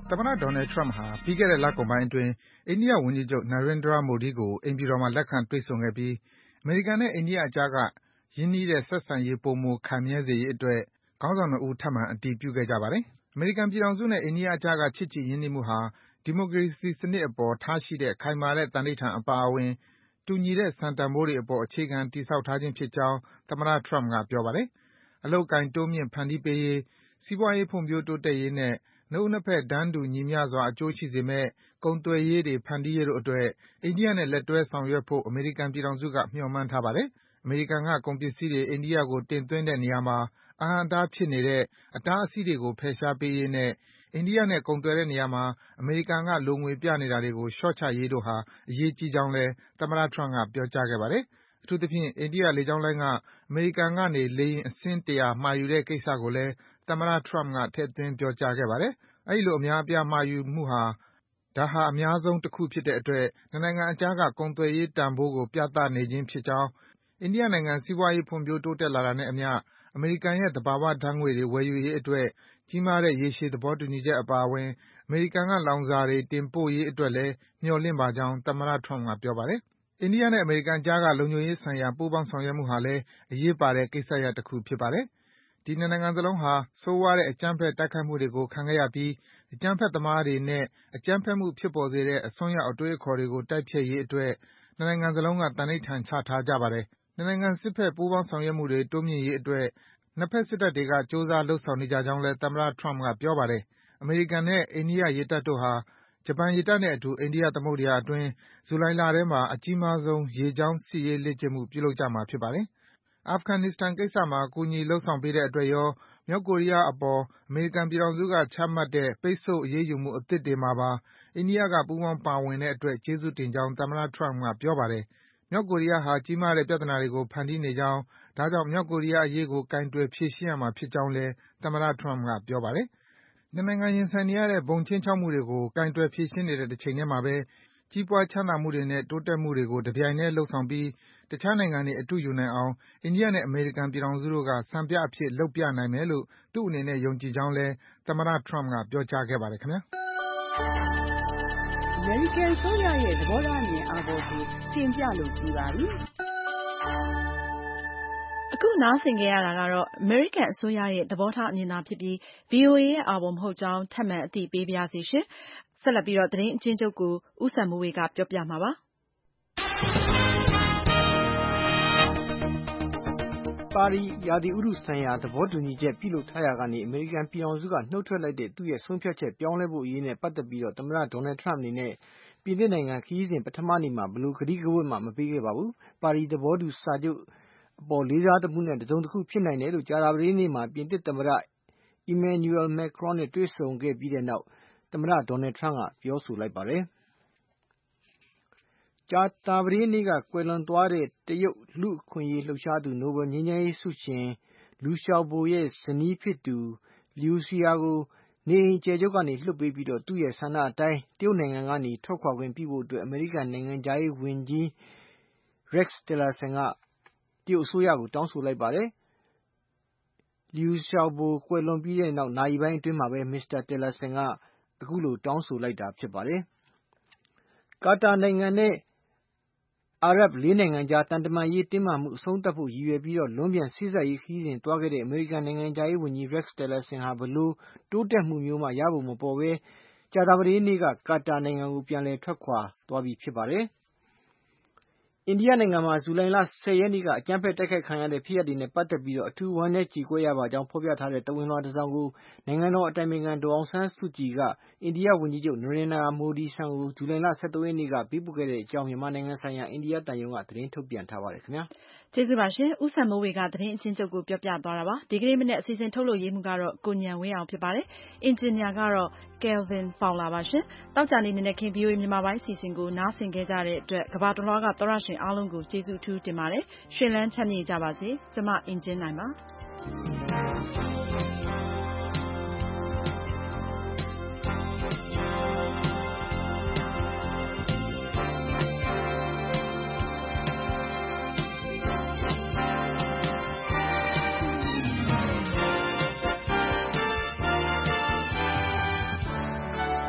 သမ္မတ Donald Trump ဟာပြီးခဲ့တဲ့လကုန်ပိုင်းအတွင်းအိန္ဒိယဝန်ကြီးချုပ် Narendra Modi ကိုအိမ်ဖြူတော်မှာလက်ခံတွေ့ဆုံခဲ့ပြီးအမေရိကန်နဲ့အိန္ဒိယအကြားကရင်းနှီးတဲ့ဆက်ဆံရေးပိုမိုခိုင်မြဲစေရေးအတွက်ခေါင်းဆောင်နှစ်ဦးထပ်မံအတည်ပြုခဲ့ကြပါတယ်။အမေရိကန်ပြည်ထောင်စုနဲ့အိန္ဒိယအကြားကချစ်ကြည်ရင်းနှီးမှုဟာဒီမိုကရေစီစနစ်အပေါ်ထားရှိတဲ့ခိုင်မာတဲ့သန္နိဋ္ဌာန်အပါအဝင်တူညီတဲ့စံတန်ဖိုးတွေအပေါ်အခြေခံတည်ဆောက်ထားခြင်းဖြစ်ကြောင်းသမ္မတ Trump ကပြောပါတယ်။အလုပ်အကိုင်တိုးမြင့်ဖန်တီးပေးရေး၊စီးပွားရေးဖွံ့ဖြိုးတိုးတက်ရေးနဲ့နှစ်ဦးနှစ်ဘက်တန်းတူညီမျှစွာအကျိုးရှိစေမယ့်ကုန်သွယ်ရေးတွေဖန်တီးရေးတို့အတွက်အိန္ဒိယနဲ့လက်တွဲဆောင်ရွက်ဖို့အမေရိကန်ပြည်ထောင်စုကမျှော်မှန်းထားပါတယ်။အမေရိကန်ကကုန်ပစ္စည်းတွေအိန္ဒိယကိုတင်သွင်းတဲ့နေရာမှာအဟန့်အတားဖြစ်နေတဲ့အတားအဆီးတွေကိုဖယ်ရှားပေးရေးနဲ့အိန္ဒိယနဲ့ကုန်သွယ်တဲ့နေရာမှာအမေရိကန်ကလိုငွေပြနေတာတွေကိုလျှော့ချရေးတို့ဟာအရေးကြီးကြောင်းလည်းသမ္မတ Trump ကပြောကြားခဲ့ပါတယ်။အထူးသဖြင့်အိန္ဒိယလေကြောင်းလိုင်းကအမေရိကန်ကနေလေယာဉ်အစင်းတရာမှာယူတဲ့ကိစ္စကိုလည်းသမ္မတ Trump ကထည့်သွင်းပြောကြားခဲ့ပါတယ်။အဲဒီလိုအများအပြားမှာယူမှုဟာဒါဟာအများဆုံးတခုဖြစ်တဲ့အတွက်နှစ်နိုင်ငံအကြားကကုန်သွယ်ရေးတန်ဖိုးကိုပြသနေခြင်းဖြစ်ကြောင်းအိန္ဒိယနိုင်ငံစီးပွားရေးဖွံ့ဖြိုးတိုးတက်လာတာနဲ့အမျှအမေရိကန်ရဲ့သဘာဝဓါတ်ငွေ့တွေဝယ်ယူရေးအတွက်ကြီးမားတဲ့ရေရှည်သဘောတူညီချက်အပါအဝင်အမေရိကန်ကလောင်စာတွေတင်ပို့ရေးအတွက်လည်းမျှော်လင့်ပါကြောင်းသမ္မတ Trump ကပြောပါတယ်။အိန္ဒိယနဲ့အမေရိကန်အကြားကလုံခြုံရေးဆိုင်ရာပူးပေါင်းဆောင်ရွက်မှုဟာလည်းအရေးပါတဲ့ကိစ္စရပ်တခုဖြစ်ပါတယ်။ဒီနှစ်နိုင်ငံစလုံးဟာဆိုးဝါးတဲ့အကြမ်းဖက်တိုက်ခိုက်မှုတွေကိုခံခဲ့ရပြီးအကြမ်းဖက်သမားတွေနဲ့အကြမ်းဖက်မှုဖြစ်ပေါ်စေတဲ့အစွန်းရောက်အတွေးအခေါ်တွေကိုတိုက်ဖျက်ရေးအတွက်နှစ်နိုင်ငံစလုံးကသန္နိဋ္ဌာန်ချထားကြပါတယ်။နှစ်နိုင်ငံစစ်ဘက်ပူးပေါင်းဆောင်ရွက်မှုတွေတိုးမြှင့်ရေးအတွက်နှစ်ဘက်စစ်တပ်တွေကကြိုးစားလုပ်ဆောင်နေကြကြောင်းလည်းသမ္မတ Trump ကပြောပါတယ်။အမေရိကန်နဲ့အိန္ဒိယရေတပ်တို့ဟာဂျပန်ရေတပ်နဲ့အတူအိန္ဒိယသမုဒ္ဒရာအတွင်းဇူလိုင်လထဲမှာအကြီးမားဆုံးရေကြောင်းစစ်ရေးလေ့ကျင့်မှုပြုလုပ်ကြမှာဖြစ်ပါတယ်။အာဖဂန်နစ္စတန်ကိစ္စမှာကူညီလုပ်ဆောင်ပေးတဲ့အတွက်ရောမြောက်ကိုရီးယားအပေါ်အမေရိကန်ပြည်ထောင်စုကချမှတ်တဲ့ပိတ်ဆို့အရေးယူမှုအသစ်တွေမှာပါအိန္ဒိယကပူးပေါင်းပါဝင်တဲ့အတွက်ကျေးဇူးတင်ကြောင်းသမ္မတ Trump ကပြောပါတယ်။မြောက်ကိုရီးယားဟာကြီးမားတဲ့ပြဿနာတွေကိုဖန်တီးနေကြောင်းဒါကြောင့်မြောက်ကိုရီးယားအရေးကိုကိုင်တွယ်ဖြေရှင်းရမှာဖြစ်ကြောင်းလည်းသမ္မတ Trump ကပြောပါတယ်။နှစ်နိုင်ငံရင်ဆိုင်နေရတဲ့ဘုံခြိမ်းခြောက်မှုတွေကိုကိုင်တွယ်ဖြေရှင်းနေတဲ့တချိန်တည်းမှာပဲကြီးပွားချမ်းသာမှုတွေနဲ့တိုးတက်မှုတွေကိုတပြိုင်တည်းလုပ်ဆောင်ပြီးတခြားနိုင်ငံတွေအတုယူနိုင်အောင်အိန္ဒိယနဲ့အမေရိကန်ပြည်ထောင်စုတို့ကစံပြအဖြစ်လုပ်ပြနိုင်မယ်လို့သူ့အနေနဲ့ယုံကြည်ကြောင်းလည်းသမ္မတ Trump ကပြောကြားခဲ့ပါတယ်ခင်ဗျာ။အမေရိကန်အစိုးရရဲ့သဘောထားအမြင်အာဘော်ကိုတင်ပြလို့ပြီးပါပြီ။အခုနားဆင်ကြရတာကတော့အမေရိကန်အစိုးရရဲ့သဘောထားအမြင်သာဖြစ်ပြီး ဗွီအိုအေ ရဲ့အာဘော်မဟုတ်ကြောင်းထပ်မံအသိပေးပါရစေရှင်။ဆက်လက်ပြီးတော့သတင်းအကျဉ်းချုပ်ကိုဦးစံမိုးဝေကပြောပြမှာပါ။ပါရီရာသီဥတုဆိုင်ရာသဘောတူညီချက်ပြုလုပ်ထားရာကနေအမေရိကန်ပြည်ထောင်စုကနှုတ်ထွက်လိုက်တဲ့သူ့ရဲ့ဆုံးဖြတ်ချက်ပြောင်းလဲဖို့အရေးနဲ့ပတ်သက်ပြီးတော့သမ္မတ Donald Trump အနေနဲ့ပြည်သစ်နိုင်ငံခရီးစဉ်ပထမနေ့မှာဘယ်လိုကတိကဝတ်မှမပေးခဲ့ပါဘူး။ပါရီသဘောတူစာချုပ်အပေါ်လေးစားမှုနဲ့တစုံတခုဖြစ်နိုင်တယ်လို့ကြာသပတေးနေ့မှာပြင်သစ်သမ္မတ Emmanuel Macron နဲ့တွေ့ဆုံခဲ့ပြီးတဲ့နောက်သမ္မတ Donald Trump ကပြောဆိုလိုက်ပါတယ်။ကြာသပတေးနေ့ကကွယ်လွန်သွားတဲ့တရုတ်လူ့အခွင့်အရေးလှုပ်ရှားသူနိုဘယ်ငြိမ်းချမ်းရေးဆုရှင်လူရှောင်ဘိုရဲ့ဇနီးဖြစ်သူ Liu Xia ကိုနေအိမ်အကျယ်ချုပ်ကနေလွှတ်ပေးပြီးသူ့ရဲ့ဆန္ဒအတိုင်းတရုတ်နိုင်ငံကနေထွက်ခွာခွင့်ပြုဖို့အတွက်အမေရိကန်နိုင်ငံခြားရေးဝန်ကြီး Rex Tillerson ကတရုတ်အစိုးရကိုတောင်းဆိုလိုက်ပါတယ်။ Liu Xiaobo ကွယ်လွန်ပြီးတဲ့နောက်နာရီပိုင်းအတွင်းမှာပဲ မစ္စတာ Tillerson ကအခုလိုတောင်းဆိုလိုက်တာဖြစ်ပါတယ်။ကာတာနိုင်ငံနဲ့အာရပ်လေးနိုင်ငံကြားသံတမန်ရေးတင်းမာမှုအဆုံးသတ်ဖို့ရည်ရွယ်ပြီးလွန်းပြန်စေ့စပ်ရေးခရီးစဉ်သွားခဲ့တဲ့အမေရိကန်နိုင်ငံခြားရေးဝန်ကြီး Rex Tillerson ဟာဘယ်လိုတိုးတက်မှုမျိုးမှရပုံမပေါ်ဘဲကြာသပတေးနေ့ကကာတာနိုင်ငံကိုပြန်လည်ထွက်ခွာသွားပြီဖြစ်ပါတယ်။အိန္ဒိယနိုင်ငံမှာဇူလိုင်လဆယ်ရက်နေ့ကအကြမ်းဖက်တိုက်ခိုက်ခံရတဲ့ဖြစ်ရပ်တွေနဲ့ပတ်သက်ပြီးအထူးဝမ်းနည်းကြေကွဲရပါကြောင်းဖော်ပြထားတဲ့သဝဏ်လွှာတစ်စောင်ကိုနိုင်ငံတော်အတိုင်ပင်ခံဒေါ်အောင်ဆန်းစုကြည်ကအိန္ဒိယဝန်ကြီးချုပ် Narendra Modi ထံကိုဇူလိုင်လဆယ့်သုံးရက်နေ့ကပေးပို့ခဲ့တဲ့အကြောင်းမြန်မာနိုင်ငံဆိုင်ရာအိန္ဒိယသံရုံးကသတင်းထုတ်ပြန်ထားပါတယ်ခင်ဗျာ။ကျေးဇူးပါရှင်။ဦးစံမိုးဝေကသတင်းအချင်းချုပ်ကိုပြောပြသွားတာပါ။ဒီကနေ့မနေ့အစီအစဉ်ထုတ်လို့ရေးမှုကတော့ကိုဉာဏ်ဝင်းအောင်ဖြစ်ပါတယ်။အင်ဂျင်နီယာကတော့ Kelvin Fowler ပါရှင်။တောက်ကြနေနေနဲ့ခင် ဗီအိုအေမြန်မာပိုင်းအစီအစဉ်ကိုနားဆင်ခဲ့ကြတဲ့အတွက်ကမ္ဘာတလွှားကသောရရှင်အားလုံးကိုကျေးဇူးအထူးတင်ပါတယ်။ရှင်လန်းချမ်းမြေ့ကြပါစေ။ကျမအင်ဂျင်နိုင်ပါ။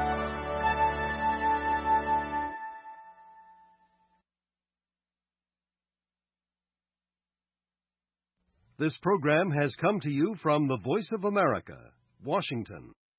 This program has come to you from the Voice of America, Washington.